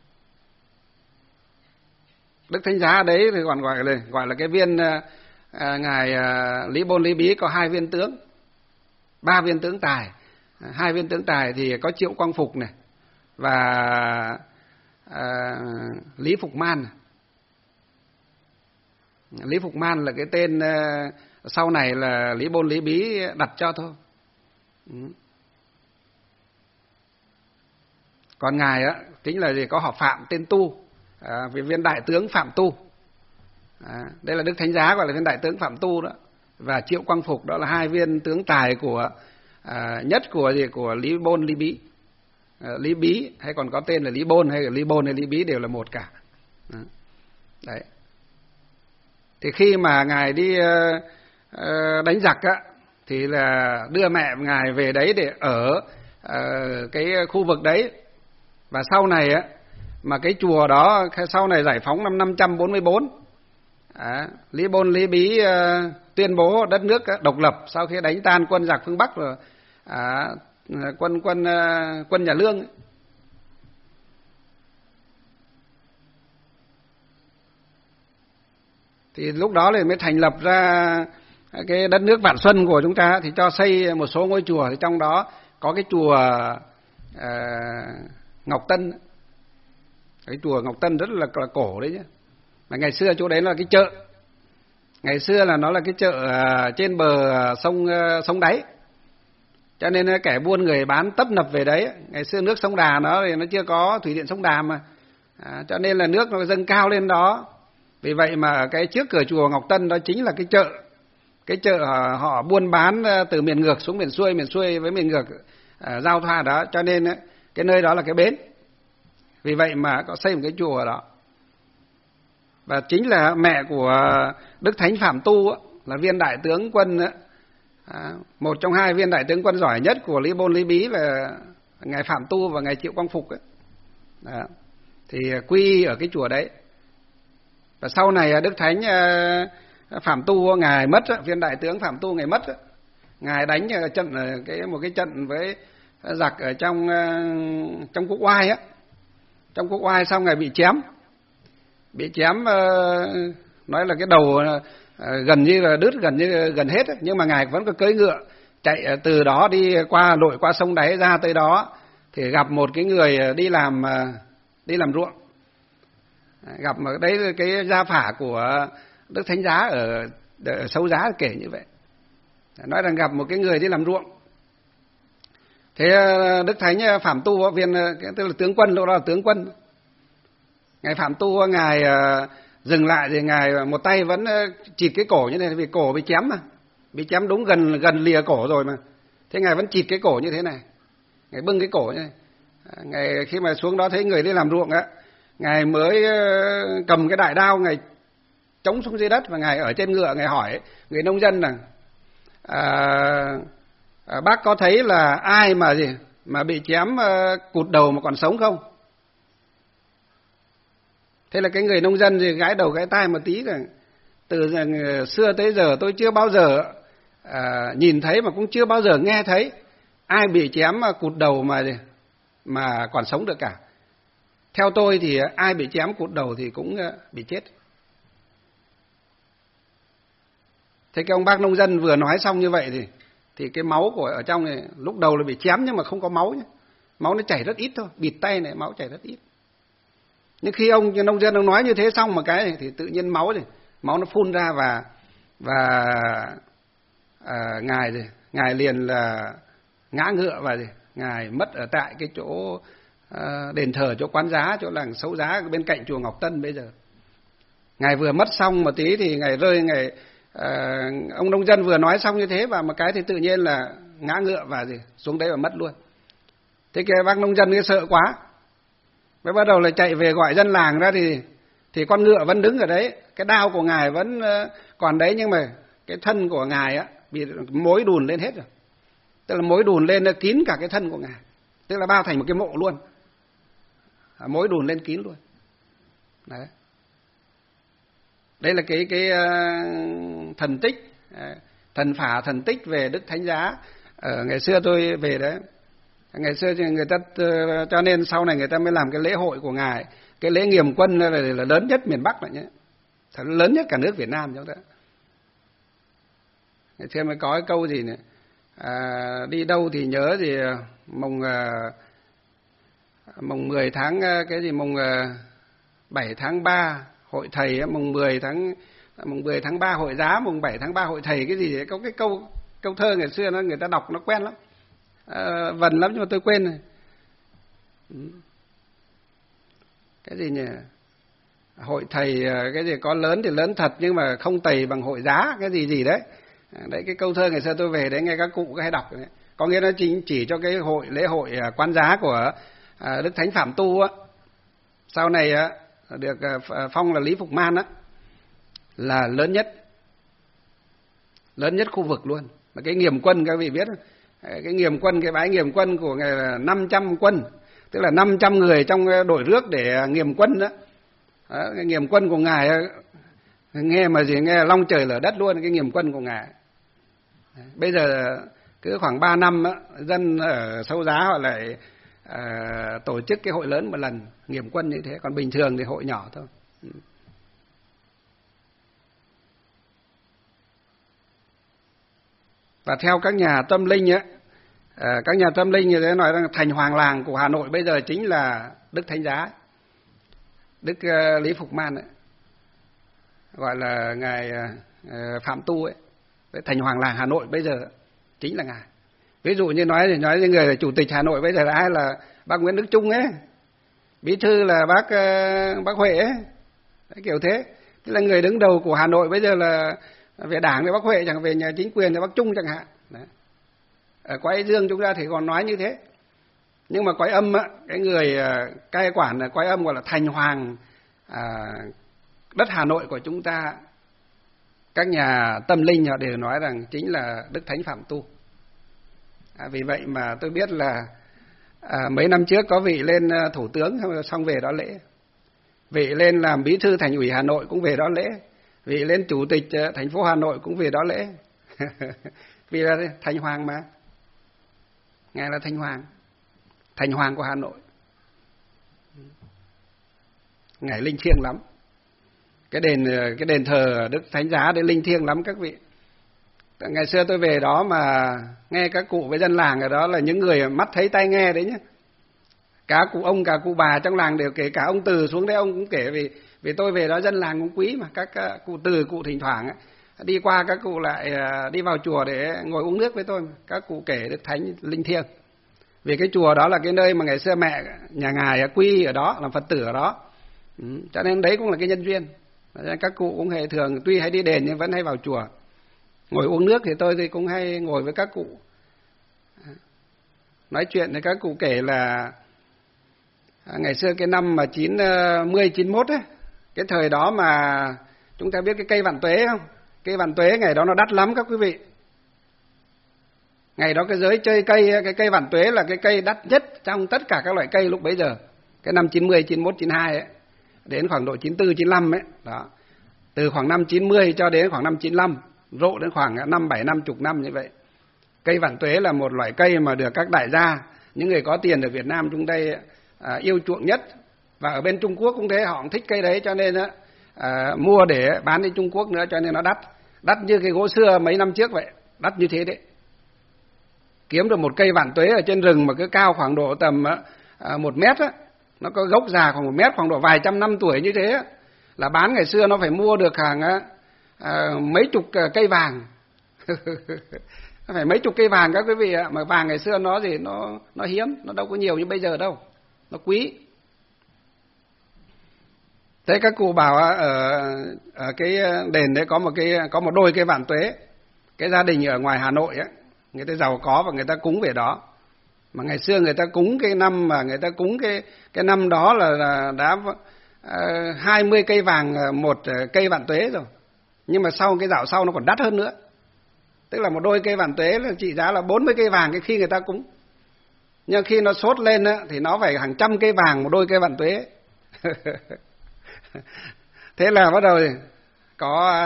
Đức Thánh Giá đấy thì còn gọi là gọi là cái viên à, ngài à, Lý Bôn Lý Bí có hai viên tướng, ba viên tướng tài. Hai viên tướng tài thì có Triệu Quang Phục này và à, Lý Phục Man. Lý Phục Man là cái tên à, sau này là Lý Bôn Lý Bí đặt cho thôi. Ừ. Còn ngài á chính là gì, có họ Phạm tên Tu, à, viên đại tướng Phạm Tu. À, đây là Đức Thánh Giá gọi là viên đại tướng Phạm Tu đó, và Triệu Quang Phục đó là hai viên tướng tài của à, nhất của gì của Lý Bôn Lý Bí. À, Lý Bí hay còn có tên là Lý Bôn hay là Lý Bôn hay Lý Bí đều là một cả. À, đấy. Thì khi mà ngài đi uh, uh, đánh giặc á thì là đưa mẹ ngài về đấy để ở uh, cái khu vực đấy. Và sau này á mà cái chùa đó sau này giải phóng năm năm trăm bốn mươi bốn, à, Lý Bôn Lý Bí uh, tuyên bố đất nước uh, độc lập sau khi đánh tan quân giặc phương Bắc rồi, à, quân quân uh, quân nhà Lương ấy. Thì lúc đó thì mới thành lập ra cái đất nước Vạn Xuân của chúng ta, thì cho xây một số ngôi chùa, thì trong đó có cái chùa uh, Ngọc Tân. Cái chùa Ngọc Tân rất là, là cổ đấy nhé. Mà ngày xưa chỗ đấy là cái chợ. Ngày xưa là nó là cái chợ uh, trên bờ sông uh, sông Đáy. Cho nên kẻ buôn người bán tấp nập về đấy. Ngày xưa nước sông Đà nó thì nó chưa có thủy điện sông Đà mà. À, cho nên là nước nó dâng cao lên đó. Vì vậy mà cái trước cửa chùa Ngọc Tân đó chính là cái chợ. Cái chợ họ, họ buôn bán từ miền ngược xuống miền xuôi, miền xuôi với miền ngược uh, giao thoa đó. Cho nên cái nơi đó là cái bến. Vì vậy mà có xây một cái chùa ở đó. Và chính là mẹ của Đức Thánh Phạm Tu là viên đại tướng quân, à, một trong hai viên đại tướng quân giỏi nhất của Lý Bôn Lý Bí là ngài Phạm Tu và ngài Triệu Quang Phục ấy. Đó. Thì quy ở cái chùa đấy. Và sau này Đức Thánh Phạm Tu ngài mất, viên đại tướng Phạm Tu ngài mất, ngài đánh trận cái một cái trận với giặc ở trong trong Quốc Oai á. Trong Quốc Oai xong ngài bị chém. Bị chém nói là cái đầu gần như là đứt, gần như gần hết ấy. Nhưng mà ngài vẫn có cưỡi ngựa chạy từ đó đi qua lội qua sông Đáy ra tới đó, thì gặp một cái người đi làm đi làm ruộng. Gặp ở đấy cái gia phả của Đức Thánh Giá ở, ở Sâu Giá kể như vậy. Nói rằng gặp một cái người đi làm ruộng. Thế Đức Thánh Phạm Tu viên tức là tướng quân, lúc đó là tướng quân. Ngài Phạm Tu ngài dừng lại thì ngài một tay vẫn chịt cái cổ như thế này, vì cổ bị chém mà. Bị chém đúng gần gần lìa cổ rồi mà. Thế ngài vẫn chịt cái cổ như thế này. Ngài bưng cái cổ như này. Ngài khi mà xuống đó thấy người đi làm ruộng á, ngài mới cầm cái đại đao ngài chống xuống dưới đất, và ngài ở trên ngựa ngài hỏi người nông dân rằng à, à, bác có thấy là ai mà gì mà bị chém uh, cụt đầu mà còn sống không? Thế là cái người nông dân thì gãi đầu gãi tai một tí rằng từ xưa tới giờ tôi chưa bao giờ à, nhìn thấy mà cũng chưa bao giờ nghe thấy ai bị chém cụt đầu mà mà còn sống được cả. Theo tôi thì ai bị chém cụt đầu thì cũng bị chết. Thế cái ông bác nông dân vừa nói xong như vậy thì thì cái máu của ở trong này lúc đầu là bị chém nhưng mà không có máu nhé. Máu nó chảy rất ít thôi, bịt tay này máu chảy rất ít. Nhưng khi ông nông dân ông nói như thế xong một cái này, thì tự nhiên máu thì máu nó phun ra và và à, ngài thì ngài liền là ngã ngựa và gì ngài mất ở tại cái chỗ à, đền thờ, chỗ quán giá, chỗ làng Sâu Giá bên cạnh chùa Ngọc Tân. Bây giờ ngài vừa mất xong một tí thì ngài rơi ngài à, ông nông dân vừa nói xong như thế và một cái thì tự nhiên là ngã ngựa và gì xuống đấy và mất luôn. Thế cái bác nông dân cái sợ quá, mới bắt đầu là chạy về gọi dân làng ra, thì thì con ngựa vẫn đứng ở đấy, cái đao của ngài vẫn còn đấy, nhưng mà cái thân của ngài á bị mối đùn lên hết rồi. tức là mỗi đùn lên nó kín cả cái thân của ngài, tức là bao thành một cái mộ luôn, mỗi đùn lên kín luôn. Đấy, đây là cái cái uh, thần tích, uh, thần phả thần tích về Đức Thánh Giá. Ở ngày xưa tôi về đấy, ngày xưa người ta uh, cho nên sau này người ta mới làm cái lễ hội của ngài, cái lễ Nghiệm Quân là, là lớn nhất miền Bắc này nhé, thật lớn nhất cả nước Việt Nam chúng ta. Ngày xưa mới có cái câu gì này, à, đi đâu thì nhớ gì mùng uh, mùng mười tháng uh, cái gì mùng uh, bảy tháng ba hội thầy, mùng mười tháng mùng mười tháng ba hội giá, mùng bảy tháng ba hội thầy, cái gì đấy. Có cái câu câu thơ ngày xưa nó người ta đọc nó quen lắm, à, vần lắm nhưng mà tôi quên rồi. Cái gì nhỉ? Hội thầy cái gì có lớn thì lớn thật nhưng mà không tầy bằng hội giá, cái gì gì đấy. Đấy, cái câu thơ ngày xưa tôi về đấy nghe các cụ hay đọc đấy. Có nghĩa nó chỉ, chỉ cho cái hội lễ hội Quan Giá của Đức Thánh Phạm Tu á, sau này á được phong là Lý Phục Man á, là lớn nhất, lớn nhất khu vực luôn. Mà cái Nghiệm Quân các vị biết không? Cái Nghiệm Quân, cái bái Nghiệm Quân của ngài là năm trăm quân, tức là năm trăm người trong đội rước để Nghiệm Quân đó. Đó, cái Nghiệm Quân của ngài nghe mà gì nghe long trời lở đất luôn, cái Nghiệm Quân của ngài. Bây giờ cứ khoảng ba năm á, dân ở Sâu Giá họ lại à, tổ chức cái hội lớn một lần Nghiệm Quân như thế, còn bình thường thì hội nhỏ thôi. Và theo các nhà tâm linh á, à, các nhà tâm linh như thế nói rằng thành hoàng làng của Hà Nội bây giờ chính là Đức Thánh Giá, Đức uh, Lý Phục Man ấy, gọi là ngài uh, Phạm Tu ấy, thành hoàng làng Hà Nội bây giờ chính là ngài. Ví dụ như nói thì nói như người là chủ tịch Hà Nội bây giờ là ai, là bác Nguyễn Đức Chung ấy, bí thư là bác uh, bác Huệ ấy, đấy, kiểu thế. Tức là người đứng đầu của Hà Nội bây giờ là về đảng thì bác Huệ, chẳng về nhà chính quyền thì bác Chung chẳng hạn. Đấy. Ở Quái Dương chúng ta thì còn nói như thế. Nhưng mà Quái Âm á, cái người uh, cai quản là Quái Âm gọi là thành hoàng uh, đất Hà Nội của chúng ta. Các nhà tâm linh họ đều nói rằng chính là Đức Thánh Phạm Tu. À, vì vậy mà tôi biết là à, mấy năm trước có vị lên thủ tướng xong về đó lễ, vị lên làm bí thư thành ủy Hà Nội cũng về đó lễ, vị lên chủ tịch thành phố Hà Nội cũng về đó lễ. Vì là thành hoàng mà, ngài là thành hoàng, thành hoàng của Hà Nội, ngài linh thiêng lắm. Cái đền cái đền thờ Đức Thánh Giá đấy linh thiêng lắm các vị. Ngày xưa tôi về đó mà nghe các cụ với dân làng ở đó là những người mắt thấy tai nghe đấy nhé. Cả cụ ông cả cụ bà trong làng đều kể, cả ông Từ xuống đấy ông cũng kể, vì vì tôi về đó dân làng cũng quý mà. Các cụ Từ cụ thỉnh thoảng đi qua các cụ lại đi vào chùa để ngồi uống nước với tôi. Các cụ kể Đức Thánh linh thiêng. Vì cái chùa đó là cái nơi mà ngày xưa mẹ nhà ngài quy ở đó, làm Phật tử ở đó. Ừ, cho nên đấy cũng là cái nhân duyên. Các cụ cũng hay thường tuy hay đi đền nhưng vẫn hay vào chùa ngồi uống nước, thì tôi thì cũng hay ngồi với các cụ nói chuyện. Thì các cụ kể là ngày xưa cái năm mà chín mươi chín mốt ấy, cái thời đó mà chúng ta biết cái cây vạn tuế không? Cây vạn tuế ngày đó nó đắt lắm các quý vị. Ngày đó cái giới chơi cây, cái cây vạn tuế là cái cây đắt nhất trong tất cả các loại cây lúc bấy giờ. Cái năm chín mươi, chín mốt, chín hai ấy, đến khoảng độ chín tư, chín lăm ấy, đó. Từ khoảng năm chín mươi cho đến khoảng năm chín lăm, rộ đến khoảng năm bảy năm chục năm như vậy. Cây vạn tuế là một loại cây mà được các đại gia, những người có tiền ở Việt Nam chúng đây à, yêu chuộng nhất. Và ở bên Trung Quốc cũng thế, họ cũng thích cây đấy, cho nên à, mua để bán đi Trung Quốc nữa, cho nên nó đắt. Đắt như cái gỗ xưa mấy năm trước vậy, đắt như thế đấy. Kiếm được một cây vạn tuế ở trên rừng mà cứ cao khoảng độ tầm à, một mét á, nó có gốc già khoảng một mét, khoảng độ vài trăm năm tuổi như thế á, là bán ngày xưa nó phải mua được hàng à, mấy chục cây vàng. Phải mấy chục cây vàng các quý vị ạ. Mà vàng ngày xưa nó gì nó nó hiếm, nó đâu có nhiều như bây giờ đâu, nó quý. Thế các cụ bảo ở, ở cái đền đấy có một cái có một đôi cây vạn tuế. Cái gia đình ở ngoài Hà Nội á, người ta giàu có và người ta cúng về đó. Mà ngày xưa người ta cúng cái năm mà người ta cúng cái cái năm đó là, là đã uh, hai mươi cây vàng một cây vạn tuế rồi. Nhưng mà sau cái dạo sau nó còn đắt hơn nữa. tức là một đôi cây vạn tuế là trị giá là bốn mươi cây vàng cái khi người ta cúng. Nhưng khi nó sốt lên á, thì nó phải hàng trăm cây vàng một đôi cây vạn tuế. Thế là bắt đầu có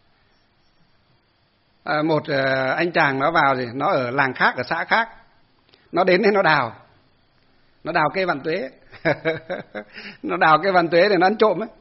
à, một à, anh chàng nó vào thì nó ở làng khác, ở xã khác, nó đến đây nó đào, nó đào cây vạn tuế. Nó đào cây vạn tuế để nó ăn trộm ấy.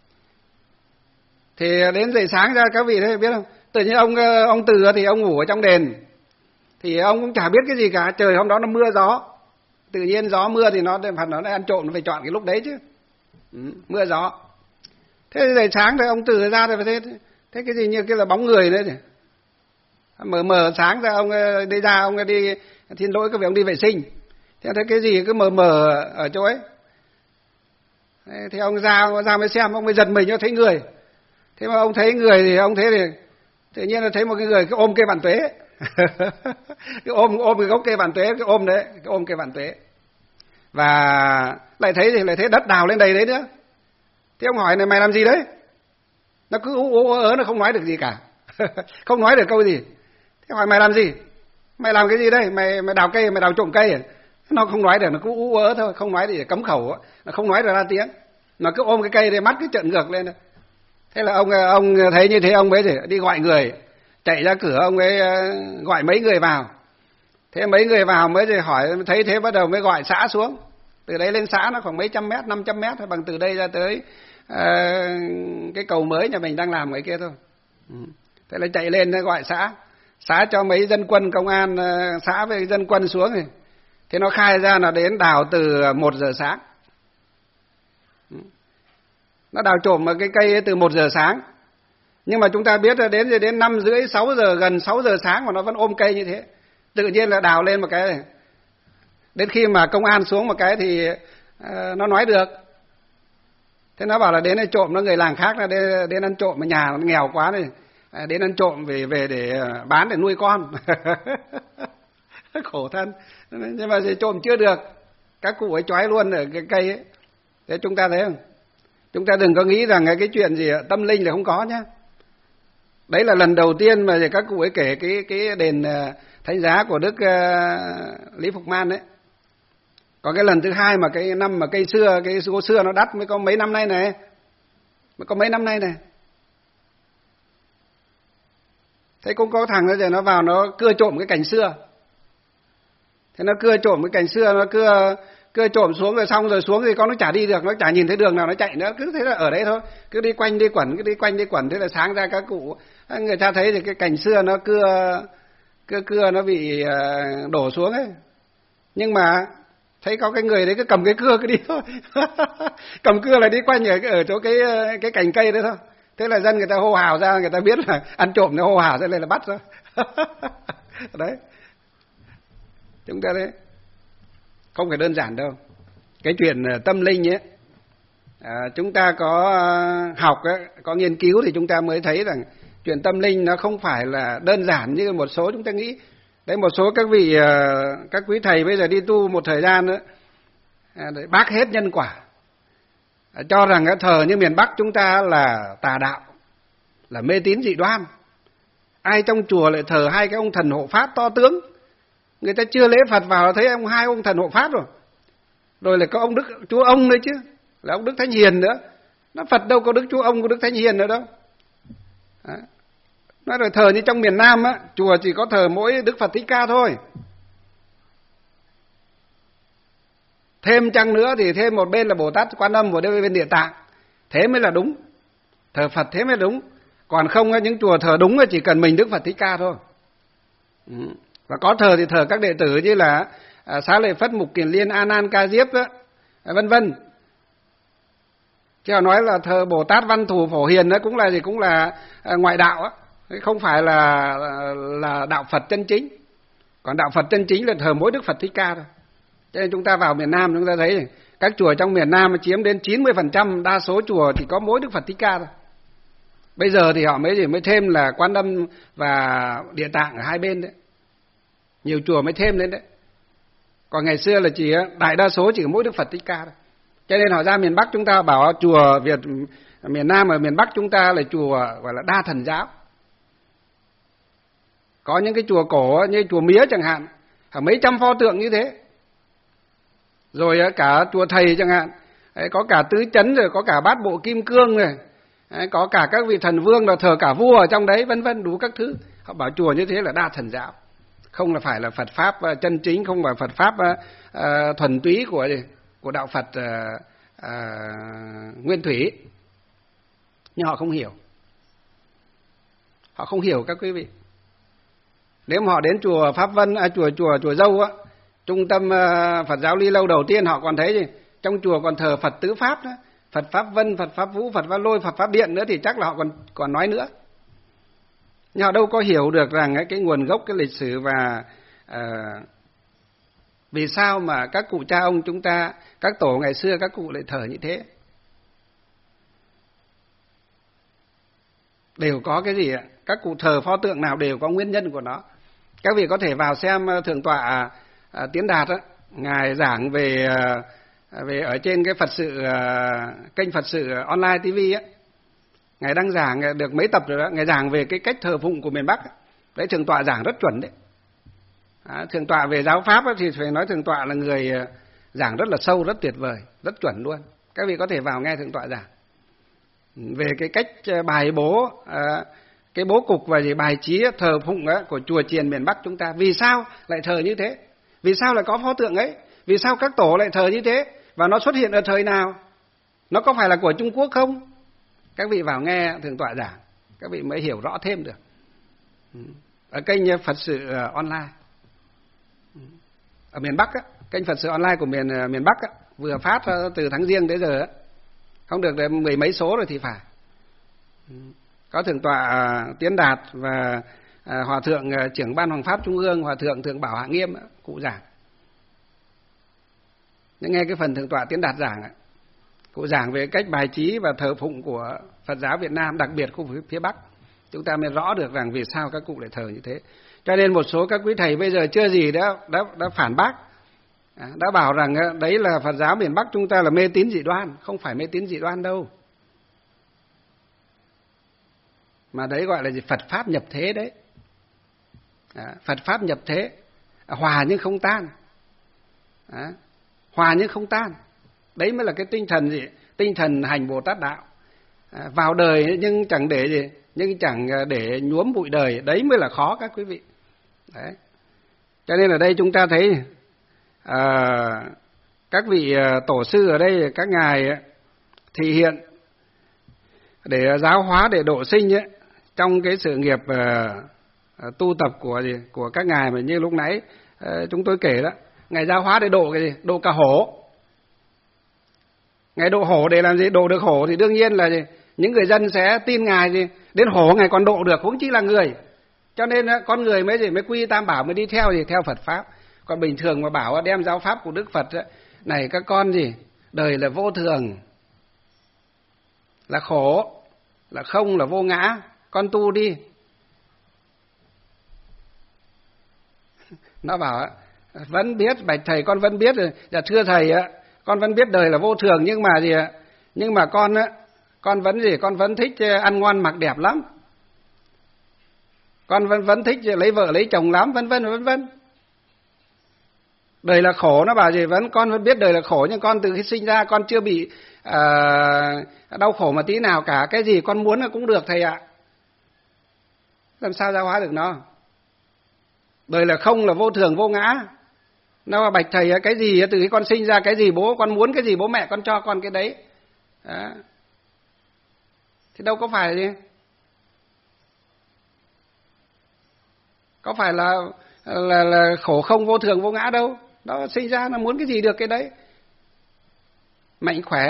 Thì đến dậy sáng ra các vị thấy biết không, tự nhiên ông ông Từ thì ông ngủ ở trong đền, thì ông cũng chả biết cái gì cả. Trời hôm đó nó mưa gió, tự nhiên gió mưa thì nó phần nó ăn trộm, nó phải chọn cái lúc đấy chứ. Ừ, mưa gió. Thế dậy sáng thì ông Từ ra rồi, thế thế cái gì như kia là bóng người đấy nhỉ. Mờ mờ sáng ra ông đi ra, ông đi xin lỗi các vị, ông đi vệ sinh, thế thấy cái gì cứ mờ mờ ở chỗ ấy. Thế ông ra ông ra mới xem, ông mới giật mình, nó thấy người. Thế mà ông thấy người thì ông thấy thì tự nhiên là thấy một cái người cái ôm cây vạn tuế. Cái ôm ôm cái gốc cây vạn tuế, cái ôm đấy, cái ôm cây vạn tuế. Và lại thấy thì lại thấy đất đào lên đầy đấy nữa. Thế ông hỏi này, mày làm gì đấy? Nó cứ ú ú ớ, nó không nói được gì cả. Không nói được câu gì. Thế hỏi mày làm gì? Mày làm cái gì đây? Mày mày đào cây, mày đào trộm cây à? Nó không nói được, nó cứ ú ớ thôi, không nói thì cấm khẩu, nó không nói được ra tiếng. Nó cứ ôm cái cây thì mắt cứ trợn ngược lên. Thế là ông ông thấy như thế, ông ấy thì đi gọi người, chạy ra cửa, ông ấy gọi mấy người vào. Thế mấy người vào mới thì hỏi, thấy thế bắt đầu mới gọi xã xuống. Từ đấy lên xã nó khoảng mấy trăm mét, năm trăm mét thôi, bằng từ đây ra tới uh, cái cầu mới nhà mình đang làm ngoài kia thôi. Ừ. Thế là chạy lên gọi xã, xã cho mấy dân quân công an uh, xã với dân quân xuống thì thế nó khai ra là đến đào từ một giờ sáng. Ừ. Nó đào trộm cái cây từ một giờ sáng. Nhưng mà chúng ta biết là đến đến năm rưỡi, sáu giờ, gần sáu giờ sáng mà nó vẫn ôm cây như thế. Tự nhiên là đào lên một cái. Đến khi mà công an xuống một cái thì uh, nó nói được. Thế nó bảo là đến đây trộm, nó người làng khác là đến, đến ăn trộm, mà nhà nó nghèo quá này, à, đến ăn trộm về về để bán để nuôi con. Khổ thân. Nhưng mà thì trộm chưa được, các cụ ấy chói luôn ở cái cây ấy. Thế chúng ta thấy không? Chúng ta đừng có nghĩ rằng cái chuyện gì tâm linh là không có nhá. Đấy là lần đầu tiên mà các cụ ấy kể cái cái đền Thánh Giá của Đức uh, Lý Phục Man đấy. Còn cái lần thứ hai mà cái năm mà cây xưa, cái gỗ xưa nó đắt mới có mấy năm nay này. Mới có mấy năm nay này. Thế cũng có thằng nó nó vào nó cưa trộm cái cành xưa. Thế nó cưa trộm cái cành xưa, nó cưa cưa trộm xuống rồi xong rồi xuống thì con nó chả đi được, nó chả nhìn thấy đường nào nó chạy nữa, cứ thế là ở đấy thôi, cứ đi quanh đi quẩn, cứ đi quanh đi quẩn. Thế là sáng ra các cụ người ta thấy thì cái cành xưa nó cưa cưa cưa nó bị đổ xuống ấy. Nhưng mà thấy có cái người đấy cứ cầm cái cưa cứ đi thôi. Cầm cưa là đi quanh ở, ở chỗ cái cái cành cây đấy thôi. Thế là dân người ta hô hào ra, người ta biết là ăn trộm, nó hô hào ra lên là bắt rồi. Đấy. Chúng ta đấy không phải đơn giản đâu. Cái chuyện tâm linh ấy, à, chúng ta có học ấy, có nghiên cứu thì chúng ta mới thấy rằng chuyện tâm linh nó không phải là đơn giản như một số chúng ta nghĩ. Đấy, một số các vị các quý thầy bây giờ đi tu một thời gian nữa, à, bác hết nhân quả, à, cho rằng cái thờ như miền Bắc chúng ta là tà đạo, là mê tín dị đoan. Ai trong chùa lại thờ hai cái ông thần hộ pháp to tướng, người ta chưa lễ Phật vào thấy ông hai ông thần hộ pháp rồi. Rồi là có ông Đức Chúa Ông nữa chứ, là ông Đức Thánh Hiền nữa. Nó Phật đâu có Đức Chúa Ông, có Đức Thánh Hiền nữa đâu. Đó. Nói rồi thờ như trong miền Nam á, chùa chỉ có thờ mỗi Đức Phật Thích Ca thôi. Thêm chăng nữa thì thêm một bên là Bồ Tát Quan Âm, một bên Địa Tạng. Thế mới là đúng. Thờ Phật thế mới đúng. Còn không những chùa thờ đúng chỉ cần mình Đức Phật Thích Ca thôi. Ừ. Và có thờ thì thờ các đệ tử như là à, Xá Lợi Phất, Mục Kiền Liên, A Nan, Ca Diếp đó, à, vân vân. Chứ nói là thờ Bồ Tát Văn Thù Phổ Hiền đó cũng là gì, cũng là à, ngoại đạo á, không phải là là đạo Phật chân chính. Còn đạo Phật chân chính là thờ mỗi Đức Phật Thích Ca thôi. Cho nên chúng ta vào miền Nam chúng ta thấy các chùa trong miền Nam chiếm đến chín mươi phần trăm, đa số chùa chỉ có mỗi Đức Phật Thích Ca thôi. Bây giờ thì họ mới gì mới thêm là Quan Âm và Địa Tạng ở hai bên đấy. Nhiều chùa mới thêm lên đấy. Còn ngày xưa là chỉ đại đa số chỉ mỗi Đức Phật Thích Ca thôi. Cho nên họ ra miền Bắc chúng ta bảo chùa Việt, miền Nam ở miền Bắc chúng ta là chùa gọi là đa thần giáo. Có những cái chùa cổ như chùa Mía chẳng hạn, mấy trăm pho tượng như thế. Rồi cả chùa Thầy chẳng hạn, đấy, có cả tứ chấn, rồi có cả bát bộ kim cương này, đấy, có cả các vị thần vương là thờ cả vua ở trong đấy, vân vân đủ các thứ. Họ bảo chùa như thế là đa thần giáo, không là phải là Phật pháp chân chính, không phải Phật pháp uh, thuần túy của của đạo Phật uh, uh, nguyên thủy. Nhưng họ không hiểu, họ không hiểu các quý vị. Nếu mà họ đến chùa Pháp Vân, à, chùa chùa chùa Dâu á, trung tâm uh, Phật giáo Ly Lâu đầu tiên, họ còn thấy gì? Trong chùa còn thờ Phật tứ pháp đó, Phật Pháp Vân, Phật Pháp Vũ, Phật Pháp Lôi, Phật Pháp Điện nữa thì chắc là họ còn còn nói nữa. Nhưng họ đâu có hiểu được rằng cái nguồn gốc, cái lịch sử và uh, vì sao mà các cụ cha ông chúng ta, các tổ ngày xưa các cụ lại thờ như thế. Đều có cái gì ạ? Các cụ thờ pho tượng nào đều có nguyên nhân của nó. Các vị có thể vào xem Thượng tọa uh, Tiến Đạt á, ngài giảng về uh, về ở trên cái Phật sự uh, kênh Phật sự online ti vi á, ngài đang giảng được mấy tập rồi đó, ngài giảng về cái cách thờ phụng của miền Bắc. Đấy, Thượng tọa giảng rất chuẩn đấy. À, Thượng tọa về giáo pháp thì phải nói Thượng tọa là người giảng rất là sâu, rất tuyệt vời, rất chuẩn luôn. Các vị có thể vào nghe Thượng tọa giảng về cái cách bài bố, à, cái bố cục và gì bài trí thờ phụng á, của chùa chiền miền Bắc chúng ta. Vì sao lại thờ như thế? Vì sao lại có pho tượng ấy? Vì sao các tổ lại thờ như thế? Và nó xuất hiện ở thời nào? Nó có phải là của Trung Quốc không? Các vị vào nghe Thượng tọa giảng, các vị mới hiểu rõ thêm được. Ở kênh Phật sự online ở miền Bắc á, kênh Phật sự online của miền miền Bắc á, vừa phát từ tháng Giêng tới giờ á, không được mười mấy số rồi thì phải. Có Thượng tọa Tiến Đạt và Hòa thượng trưởng ban Hoàng pháp Trung ương, Hòa thượng Thượng Bảo Hạ Nghiêm á, cụ giảng. Nhưng nghe cái phần Thượng tọa Tiến Đạt giảng á, cụ giảng về cách bài trí và thờ phụng của Phật giáo Việt Nam, đặc biệt khu vực phía Bắc, chúng ta mới rõ được rằng vì sao các cụ lại thờ như thế. Cho nên một số các quý thầy bây giờ chưa gì đã đã, đã phản bác, đã bảo rằng đấy là Phật giáo miền Bắc chúng ta là mê tín dị đoan. Không phải mê tín dị đoan đâu, mà đấy gọi là gì? Phật pháp nhập thế đấy. À, Phật pháp nhập thế, hòa nhưng không tan, à, hòa nhưng không tan. Đấy mới là cái tinh thần gì? Tinh thần hành Bồ Tát đạo. À, vào đời nhưng chẳng để gì, nhưng chẳng để nhuốm bụi đời, đấy mới là khó các quý vị. Đấy. Cho nên ở đây chúng ta thấy à, các vị tổ sư ở đây, các ngài thị hiện để giáo hóa, để độ sinh ấy, trong cái sự nghiệp à, tu tập của gì, của các ngài mà như lúc nãy à, chúng tôi kể đó, ngài giáo hóa để độ cái gì? Độ cả hổ. Ngài độ hổ để làm gì? Độ được hổ thì đương nhiên là gì? Những người dân sẽ tin ngài gì? Đến hổ ngài còn độ được, huống chi là người. Cho nên con người mới gì? Mới quy tam bảo, mới đi theo gì? Theo Phật pháp. Còn bình thường mà bảo đem giáo pháp của Đức Phật này các con gì? Đời là vô thường, là khổ, là không, là vô ngã, con tu đi. Nó bảo vẫn biết, bạch thầy con vẫn biết rồi. Dạ thưa thầy á, con vẫn biết đời là vô thường, nhưng mà gì ạ? Nhưng mà con á, con vẫn gì? Con vẫn thích ăn ngon mặc đẹp lắm. Con vẫn vẫn thích lấy vợ lấy chồng lắm, vân vân vân vân. Đời là khổ, nó bảo gì? Vẫn con vẫn biết đời là khổ, nhưng con từ khi sinh ra con chưa bị à, đau khổ mà tí nào cả. Cái gì con muốn là cũng được thầy ạ. Làm sao giáo hóa được nó? Đời là không, là vô thường vô ngã. Nó bạch thầy cái gì từ khi con sinh ra, cái gì bố con muốn, cái gì bố mẹ con cho con cái đấy. Đó. Thì đâu có phải gì? Có phải là là là khổ không, vô thường vô ngã đâu. Đó, sinh ra nó muốn cái gì được cái đấy. Mạnh khỏe,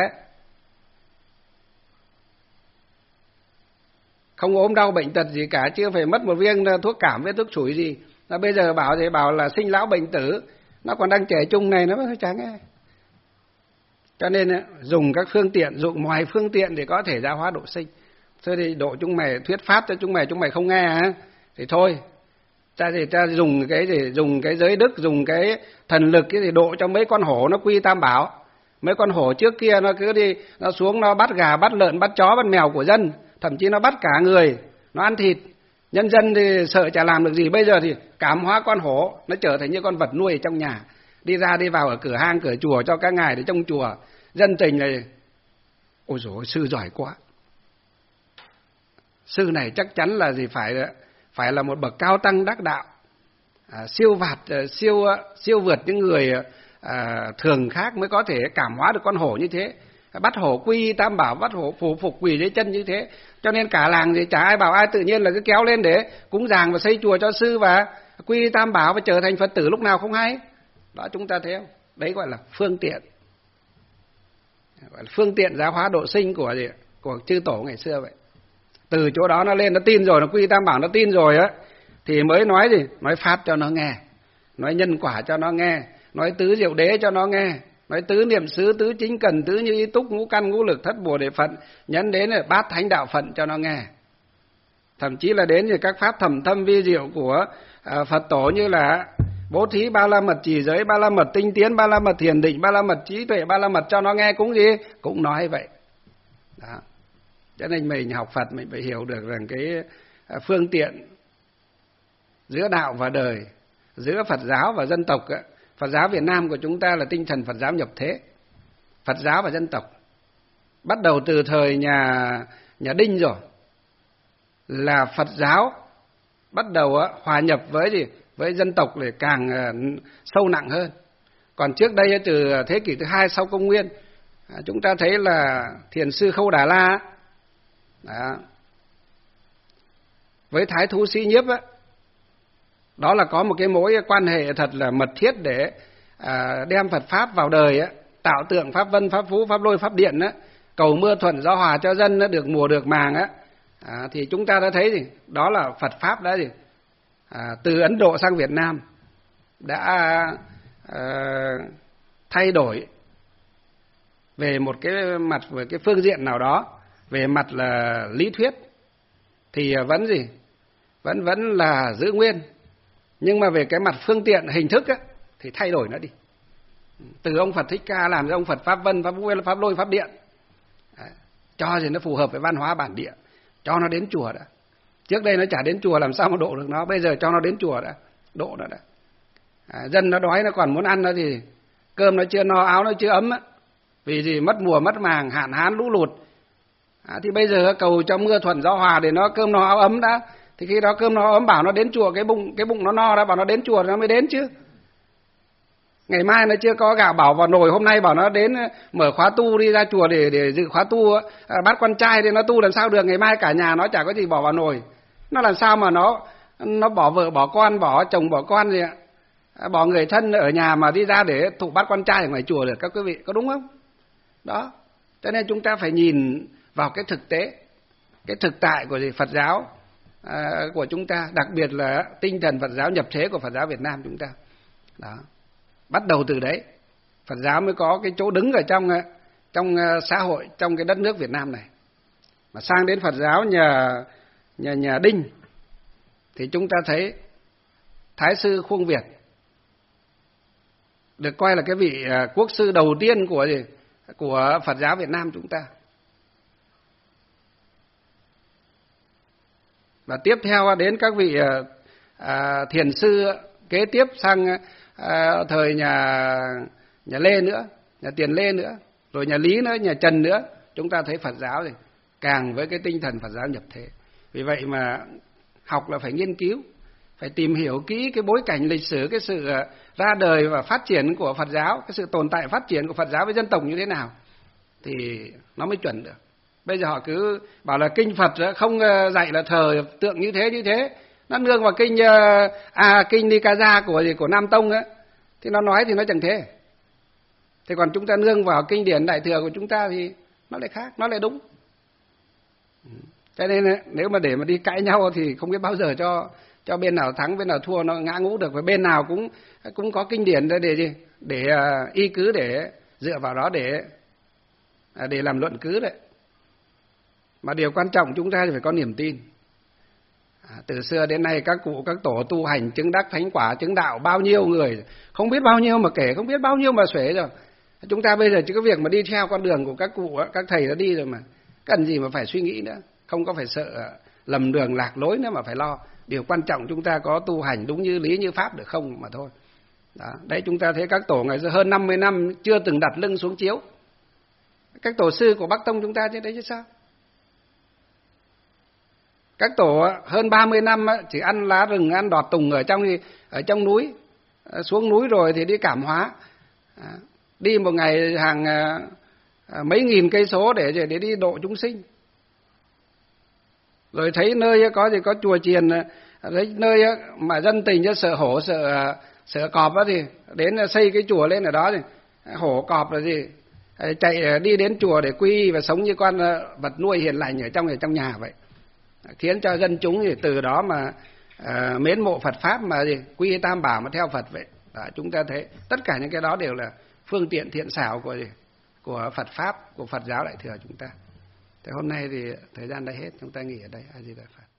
không ốm đau bệnh tật gì cả, chưa phải mất một viên thuốc cảm với thuốc sủi gì. Là bây giờ bảo thì bảo là sinh lão bệnh tử, nó còn đang trẻ trung này nó mới chả nghe. Cho nên dùng các phương tiện, dùng mọi phương tiện để có thể giáo hóa độ sinh. Thôi thì độ chúng mày thuyết pháp cho chúng mày, chúng mày không nghe hả? Thì thôi, ta thì ta dùng cái gì, dùng cái giới đức, dùng cái thần lực cái gì độ cho mấy con hổ nó quy tam bảo. Mấy con hổ trước kia nó cứ đi, nó xuống nó bắt gà, bắt lợn, bắt chó, bắt mèo của dân, thậm chí nó bắt cả người, nó ăn thịt. Nhân dân thì sợ chả làm được gì, bây giờ thì cảm hóa con hổ, nó trở thành như con vật nuôi ở trong nhà, đi ra đi vào ở cửa hang cửa chùa cho các ngài để trong chùa. Dân tình này, ôi dồi ôi, sư giỏi quá. Sư này chắc chắn là gì phải phải là một bậc cao tăng đắc đạo, à, siêu vạt siêu siêu vượt những người à, thường khác mới có thể cảm hóa được con hổ như thế. Bắt hổ quy tam bảo, bắt hổ phủ phục quỳ dưới chân như thế. Cho nên cả làng thì chả ai bảo ai, tự nhiên là cứ kéo lên để cúng dường và xây chùa cho sư và quy tam bảo và trở thành Phật tử lúc nào không hay. Đó, chúng ta thấy không? Đấy gọi là phương tiện, gọi là phương tiện giáo hóa độ sinh của gì? Của chư tổ ngày xưa vậy. Từ chỗ đó nó lên, nó tin rồi, nó quy tam bảo nó tin rồi á, thì mới nói gì? Nói pháp cho nó nghe, nói nhân quả cho nó nghe, nói tứ diệu đế cho nó nghe, nói tứ niệm xứ, tứ chính cần, tứ như ý túc, ngũ căn ngũ lực, thất bồ đề phận, nhấn đến là bát thánh đạo phận cho nó nghe. Thậm chí là đến thì các pháp thầm thâm vi diệu của à, Phật tổ, như là bố thí ba la mật trì giới, ba la mật tinh tiến, ba la mật thiền định, ba la mật trí tuệ, ba la mật cho nó nghe cũng gì? Cũng nói vậy. Đó. Cho nên mình học Phật mình phải hiểu được rằng cái phương tiện giữa đạo và đời, giữa Phật giáo và dân tộc. Phật giáo Việt Nam của chúng ta là tinh thần Phật giáo nhập thế, Phật giáo và dân tộc. Bắt đầu từ thời nhà nhà Đinh rồi là Phật giáo bắt đầu hòa nhập với gì? Với dân tộc để càng sâu nặng hơn. Còn trước đây từ thế kỷ thứ hai sau công nguyên, chúng ta thấy là thiền sư Khâu Đà La đó, với Thái Thú Sĩ Nhiếp đó, đó là có một cái mối quan hệ thật là mật thiết để à, đem Phật pháp vào đời á, tạo tượng pháp vân, pháp phú, pháp lôi, pháp điện á, cầu mưa thuận gió hòa cho dân á, được mùa được màng á, à, thì chúng ta đã thấy gì? Đó là Phật pháp đã gì? À, từ Ấn Độ sang Việt Nam đã à, thay đổi về một cái mặt, về cái phương diện nào đó, về mặt là lý thuyết thì vẫn gì? Vẫn vẫn là giữ nguyên. Nhưng mà về cái mặt phương tiện hình thức á, thì thay đổi nó đi. Từ ông Phật Thích Ca làm ra ông Phật Pháp Vân, Pháp Nguyên, Pháp Lôi, Pháp Điện. Đấy. Cho thì nó phù hợp với văn hóa bản địa. Cho nó đến chùa đã. Trước đây nó chả đến chùa làm sao mà độ được nó. Bây giờ cho nó đến chùa đã. Độ nó đã. À, dân nó đói nó còn muốn ăn nó thì cơm nó chưa no, áo nó chưa ấm á. Vì gì? Mất mùa, mất màng, hạn hán, lũ lụt. À, thì bây giờ cầu cho mưa thuận gió hòa để nó cơm no áo ấm đã. Thì khi đó cơm nó ấm bảo nó đến chùa, cái bụng cái bụng nó no đã, bảo nó đến chùa nó mới đến chứ. Ngày mai nó chưa có gạo bảo vào nồi, hôm nay bảo nó đến mở khóa tu đi ra chùa để để dự khóa tu, à, bắt con trai thì nó tu làm sao được, ngày mai cả nhà nó chả có gì bỏ vào nồi. Nó làm sao mà nó nó bỏ vợ bỏ con, bỏ chồng bỏ con gì ạ? À, bỏ người thân ở nhà mà đi ra để thụ bắt con trai ở ngoài chùa được, các quý vị có đúng không? Đó. Cho nên chúng ta phải nhìn vào cái thực tế, cái thực tại của gì Phật giáo À, của chúng ta, đặc biệt là tinh thần Phật giáo nhập thế của Phật giáo Việt Nam chúng ta. Đó. Bắt đầu từ đấy, Phật giáo mới có cái chỗ đứng ở trong trong xã hội, trong cái đất nước Việt Nam này. Mà sang đến Phật giáo nhà nhà nhà Đinh thì chúng ta thấy Thái sư Khuông Việt được coi là cái vị quốc sư đầu tiên của gì? Của Phật giáo Việt Nam chúng ta. Và tiếp theo đến các vị à, thiền sư kế tiếp sang à, thời nhà nhà Lê nữa, nhà Tiền Lê nữa, rồi nhà Lý nữa, nhà Trần nữa. Chúng ta thấy Phật giáo thì càng với cái tinh thần Phật giáo nhập thế. Vì vậy mà học là phải nghiên cứu, phải tìm hiểu kỹ cái bối cảnh lịch sử, cái sự ra đời và phát triển của Phật giáo, cái sự tồn tại phát triển của Phật giáo với dân tộc như thế nào, thì nó mới chuẩn được. Bây giờ họ cứ bảo là kinh Phật không dạy là thờ tượng như thế như thế, nó nương vào kinh à kinh Nikaya của gì của Nam Tông á, thì nó nói thì nó chẳng thế. Thế còn chúng ta nương vào kinh điển Đại thừa của chúng ta thì nó lại khác, nó lại đúng. Cho nên nếu mà để mà đi cãi nhau thì không biết bao giờ cho cho bên nào thắng bên nào thua, nó ngã ngũ được. Và bên nào cũng cũng có kinh điển để để gì để uh, y cứ, để dựa vào đó để uh, để làm luận cứ đấy. Mà điều quan trọng chúng ta phải có niềm tin. À, từ xưa đến nay các cụ các tổ tu hành chứng đắc thánh quả chứng đạo bao nhiêu người, không biết bao nhiêu mà kể, không biết bao nhiêu mà xuể rồi. Chúng ta bây giờ chỉ có việc mà đi theo con đường của các cụ các thầy đã đi rồi mà, cần gì mà phải suy nghĩ nữa, không có phải sợ lầm đường lạc lối nữa mà phải lo. Điều quan trọng chúng ta có tu hành đúng như lý như pháp được không mà thôi. Đó. Đấy, chúng ta thấy các tổ ngày xưa hơn năm mươi năm chưa từng đặt lưng xuống chiếu. Các tổ sư của Bắc Tông chúng ta chứ đấy chứ sao. Các tổ hơn ba mươi năm chỉ ăn lá rừng, ăn đọt tùng ở trong ở trong núi, xuống núi rồi thì đi cảm hóa, đi một ngày hàng mấy nghìn cây số để để đi độ chúng sinh. Rồi thấy nơi có gì có chùa chiền, thấy nơi mà dân tình cho sợ hổ sợ sợ cọp đó thì đến xây cái chùa lên ở đó thì hổ cọp là gì chạy đi đến chùa để quy y và sống như con vật nuôi hiền lành ở trong ở trong nhà vậy, khiến cho dân chúng thì từ đó mà à, mến mộ Phật pháp mà gì quy y Tam Bảo mà theo Phật vậy. Đó, chúng ta thấy tất cả những cái đó đều là phương tiện thiện xảo của gì của Phật pháp, của Phật giáo Đại thừa chúng ta. Thế hôm nay thì thời gian đã hết, chúng ta nghỉ ở đây. A Di Đà Phật.